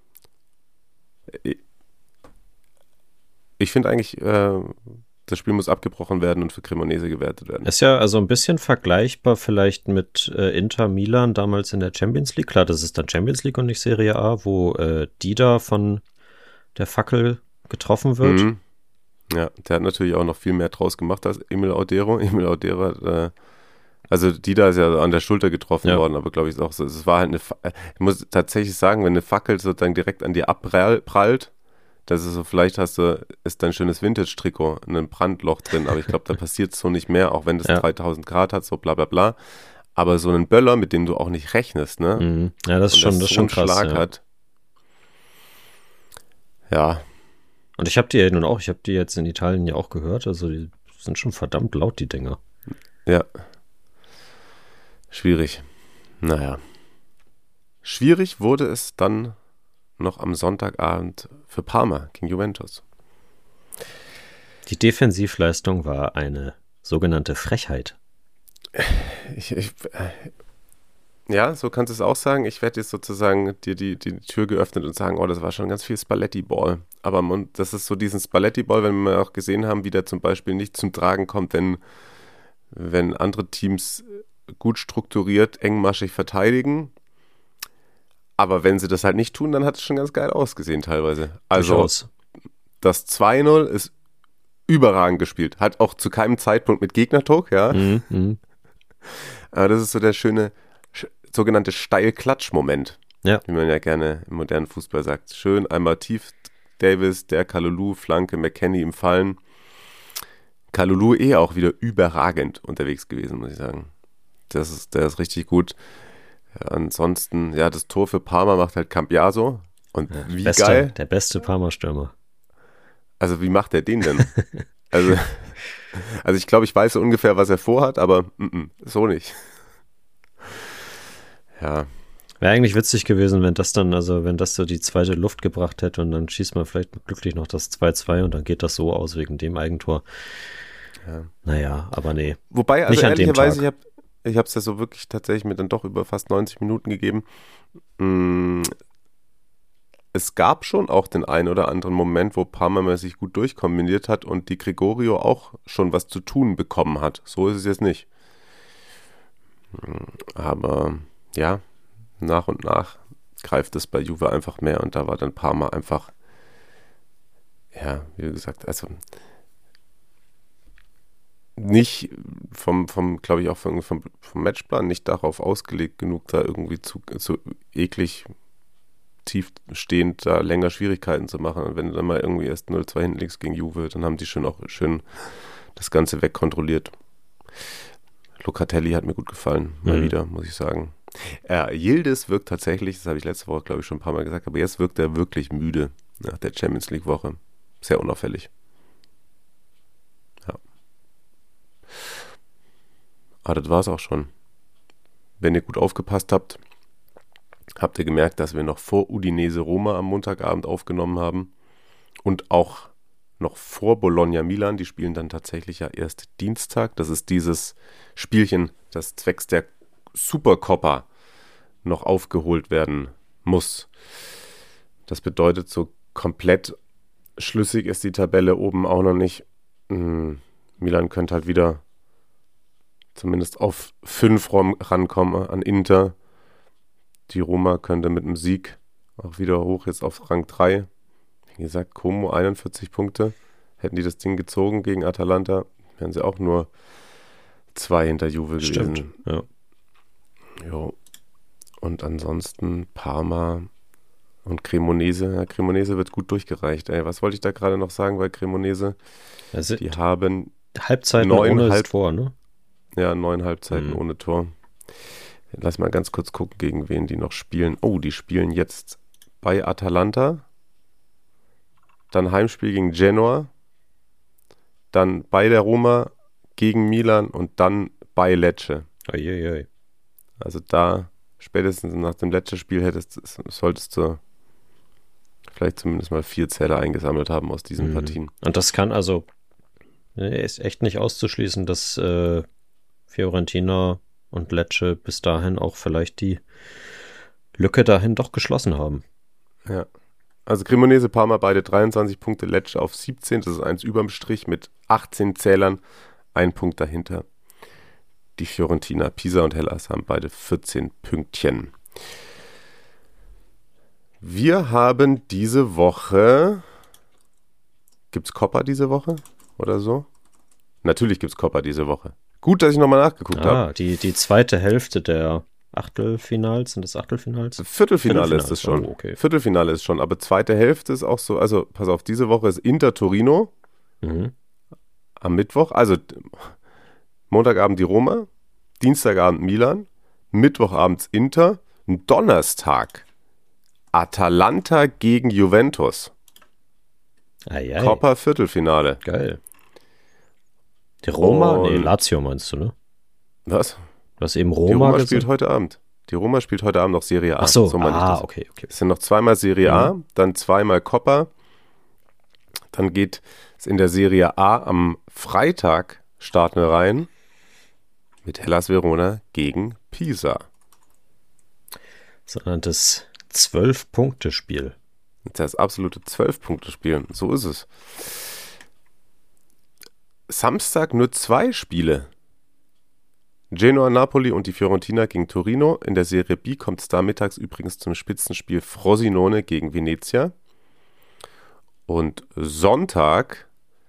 Ich finde eigentlich, äh, das Spiel muss abgebrochen werden und für Cremonese gewertet werden. Ist ja also ein bisschen vergleichbar vielleicht mit äh, Inter Milan damals in der Champions League. Klar, das ist dann Champions League und nicht Serie A, wo äh, Dida von der Fackel getroffen wird. Mhm. Ja, der hat natürlich auch noch viel mehr draus gemacht als Emil Audero. Emil Audero hat, äh, also Dida ist ja an der Schulter getroffen ja. worden, aber glaube ich auch so, es war halt eine, Fa- ich muss tatsächlich sagen, wenn eine Fackel sozusagen direkt an dir abprallt, das ist so, vielleicht hast du, ist dein schönes Vintage-Trikot, ein Brandloch drin, aber ich glaube, da passiert so nicht mehr, auch wenn das ja. dreitausend Grad hat, so bla bla bla. Aber so einen Böller, mit dem du auch nicht rechnest, ne? Mhm. Ja, das ist schon, das ist schon krass. Schlag ja. hat. Ja. Und ich habe die ja nun auch, ich habe die jetzt in Italien ja auch gehört, also die sind schon verdammt laut, die Dinger. Ja. Schwierig. Naja. Schwierig wurde es dann noch am Sonntagabend für Parma gegen Juventus. Die Defensivleistung war eine sogenannte Frechheit. Ich, ich, ja, so kannst du es auch sagen. Ich werde jetzt sozusagen dir die, die Tür geöffnet und sagen, oh, das war schon ganz viel Spalletti-Ball. Aber man, das ist so diesen Spalletti-Ball, wenn wir auch gesehen haben, wie der zum Beispiel nicht zum Tragen kommt, wenn, wenn andere Teams gut strukturiert, engmaschig verteidigen. Aber wenn sie das halt nicht tun, dann hat es schon ganz geil ausgesehen teilweise. Also Durchaus. Das zwei null ist überragend gespielt. Hat auch zu keinem Zeitpunkt mit Gegnerdruck, ja. Mhm. Aber das ist so der schöne sogenannte Steil-Klatsch-Moment, ja. wie man ja gerne im modernen Fußball sagt. Schön einmal tief, Davis, der Kalulu, Flanke, McKennie im Fallen. Kalulu eh auch wieder überragend unterwegs gewesen, muss ich sagen. Das ist, der ist richtig gut. Ja, ansonsten, ja, das Tor für Parma macht halt Cambiaso. Und ja, wie beste, geil. Der beste Parma-Stürmer. Also wie macht er den denn? also, also ich glaube, ich weiß so ungefähr, was er vorhat, aber m-m, so nicht. Ja. Wäre eigentlich witzig gewesen, wenn das dann, also wenn das so die zweite Luft gebracht hätte und dann schießt man vielleicht glücklich noch das zwei zwei und dann geht das so aus wegen dem Eigentor. Ja. Naja, aber nee. Wobei, also nicht ehrlicherweise, ich habe ich habe es ja so wirklich tatsächlich mir dann doch über fast neunzig Minuten gegeben. Mm, es gab schon auch den einen oder anderen Moment, wo Parma sich gut durchkombiniert hat und die Gregorio auch schon was zu tun bekommen hat. So ist es jetzt nicht. Aber ja, nach und nach greift es bei Juve einfach mehr und da war dann Parma einfach, ja, wie gesagt, also nicht vom, vom glaube ich auch vom, vom, vom Matchplan nicht darauf ausgelegt genug, da irgendwie zu, zu eklig tief stehend da länger Schwierigkeiten zu machen. Und wenn du dann mal irgendwie erst null zwei hinten liegst gegen Juve, dann haben die schon auch schön das Ganze wegkontrolliert. Locatelli hat mir gut gefallen, mal mhm. wieder, muss ich sagen. Äh, Yildiz wirkt tatsächlich, das habe ich letzte Woche, glaube ich, schon ein paar Mal gesagt, aber jetzt wirkt er wirklich müde nach der Champions League Woche. Sehr unauffällig. Ja. Aber das war es auch schon. Wenn ihr gut aufgepasst habt, habt ihr gemerkt, dass wir noch vor Udinese Roma am Montagabend aufgenommen haben und auch noch vor Bologna Milan. Die spielen dann tatsächlich ja erst Dienstag. Das ist dieses Spielchen, das zwecks der Supercoppa noch aufgeholt werden muss. Das bedeutet, so komplett schlüssig ist die Tabelle oben auch noch nicht. Hm, Milan könnte halt wieder zumindest auf fünf rankommen an Inter. Die Roma könnte mit einem Sieg auch wieder hoch jetzt auf Rang drei. Wie gesagt, Como einundvierzig Punkte. Hätten die das Ding gezogen gegen Atalanta, wären sie auch nur zwei hinter Juve gewesen. Stimmt, ja. Jo. Und ansonsten Parma und Cremonese. Ja, Cremonese wird gut durchgereicht. Ey, was wollte ich da gerade noch sagen bei Cremonese? Also die haben Halbzeiten neun ohne Halb- Tor, ne? Ja, neun Halbzeiten Mhm. ohne Tor. Lass mal ganz kurz gucken, gegen wen die noch spielen. Oh, die spielen jetzt bei Atalanta. Dann Heimspiel gegen Genoa. Dann bei der Roma gegen Milan und dann bei Lecce. Uiuiui. Also da spätestens nach dem Lecce-Spiel hättest, solltest du vielleicht zumindest mal vier Zähler eingesammelt haben aus diesen Mhm. Partien. Und das kann also, ne, ist echt nicht auszuschließen, dass äh, Fiorentina und Lecce bis dahin auch vielleicht die Lücke dahin doch geschlossen haben. Ja. Also Cremonese, Parma beide dreiundzwanzig Punkte, Lecce auf siebzehn, das ist eins überm Strich mit achtzehn Zählern, ein Punkt dahinter. Die Fiorentina, Pisa und Hellas haben beide vierzehn Pünktchen. Wir haben diese Woche, gibt's Coppa diese Woche oder so? Natürlich gibt's Coppa diese Woche. Gut, dass ich nochmal nachgeguckt habe. Ah, die, die zweite Hälfte der Achtelfinals, sind das Achtelfinals? Viertelfinale, Viertelfinale ist es schon. Oh, okay. Viertelfinale ist schon, aber zweite Hälfte ist auch so, also pass auf, diese Woche ist Inter Torino Mhm. am Mittwoch, also Montagabend die Roma, Dienstagabend Milan, Mittwochabends Inter, Donnerstag Atalanta gegen Juventus. Ei, ei. Coppa Viertelfinale. Geil. Die Roma? Und- Nee, Lazio meinst du, ne? Was? Du hast eben Die Roma, Roma gesagt? spielt heute Abend. Die Roma spielt heute Abend noch Serie A. Ach so, meine ich ah, das. okay, okay. Es sind noch zweimal Serie A, dann zweimal Coppa. Dann geht es in der Serie A am Freitag starten wir rein mit Hellas Verona gegen Pisa. Sondern das Zwölf-Punkte-Spiel. Das absolute zwölf-Punkte-Spiel. So ist es. Samstag nur zwei Spiele. Genoa, Napoli und die Fiorentina gegen Torino. In der Serie B kommt es da mittags übrigens zum Spitzenspiel Frosinone gegen Venezia. Und Sonntag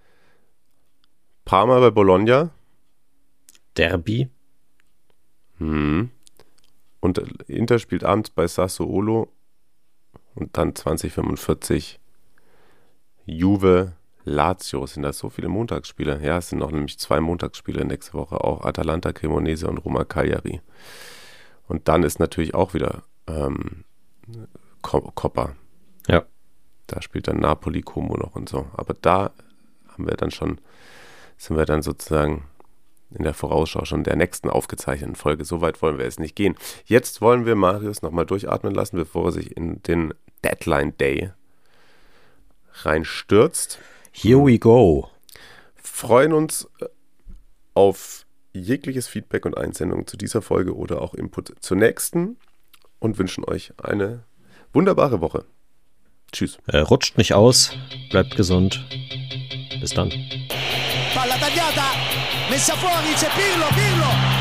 Parma bei Bologna. Derby. Hm. Und Inter spielt abends bei Sassuolo. Und dann zwanzig fünfundvierzig Juve, Lazio. Sind das so viele Montagsspiele? Ja, es sind noch nämlich zwei Montagsspiele nächste Woche. Auch Atalanta, Cremonese und Roma Cagliari. Und dann ist natürlich auch wieder ähm, Coppa. Ja. Da spielt dann Napoli, Como noch und so. Aber da haben wir dann schon, sind wir dann sozusagen in der Vorausschau schon der nächsten aufgezeichneten Folge. So weit wollen wir es nicht gehen. Jetzt wollen wir Marius nochmal durchatmen lassen, bevor er sich in den Deadline Day reinstürzt. Here we go. Freuen uns auf jegliches Feedback und Einsendungen zu dieser Folge oder auch Input zur nächsten und wünschen euch eine wunderbare Woche. Tschüss. Äh, rutscht nicht aus, bleibt gesund. Bis dann. Palla tagliata, messa fuori, c'è Pirlo, Pirlo,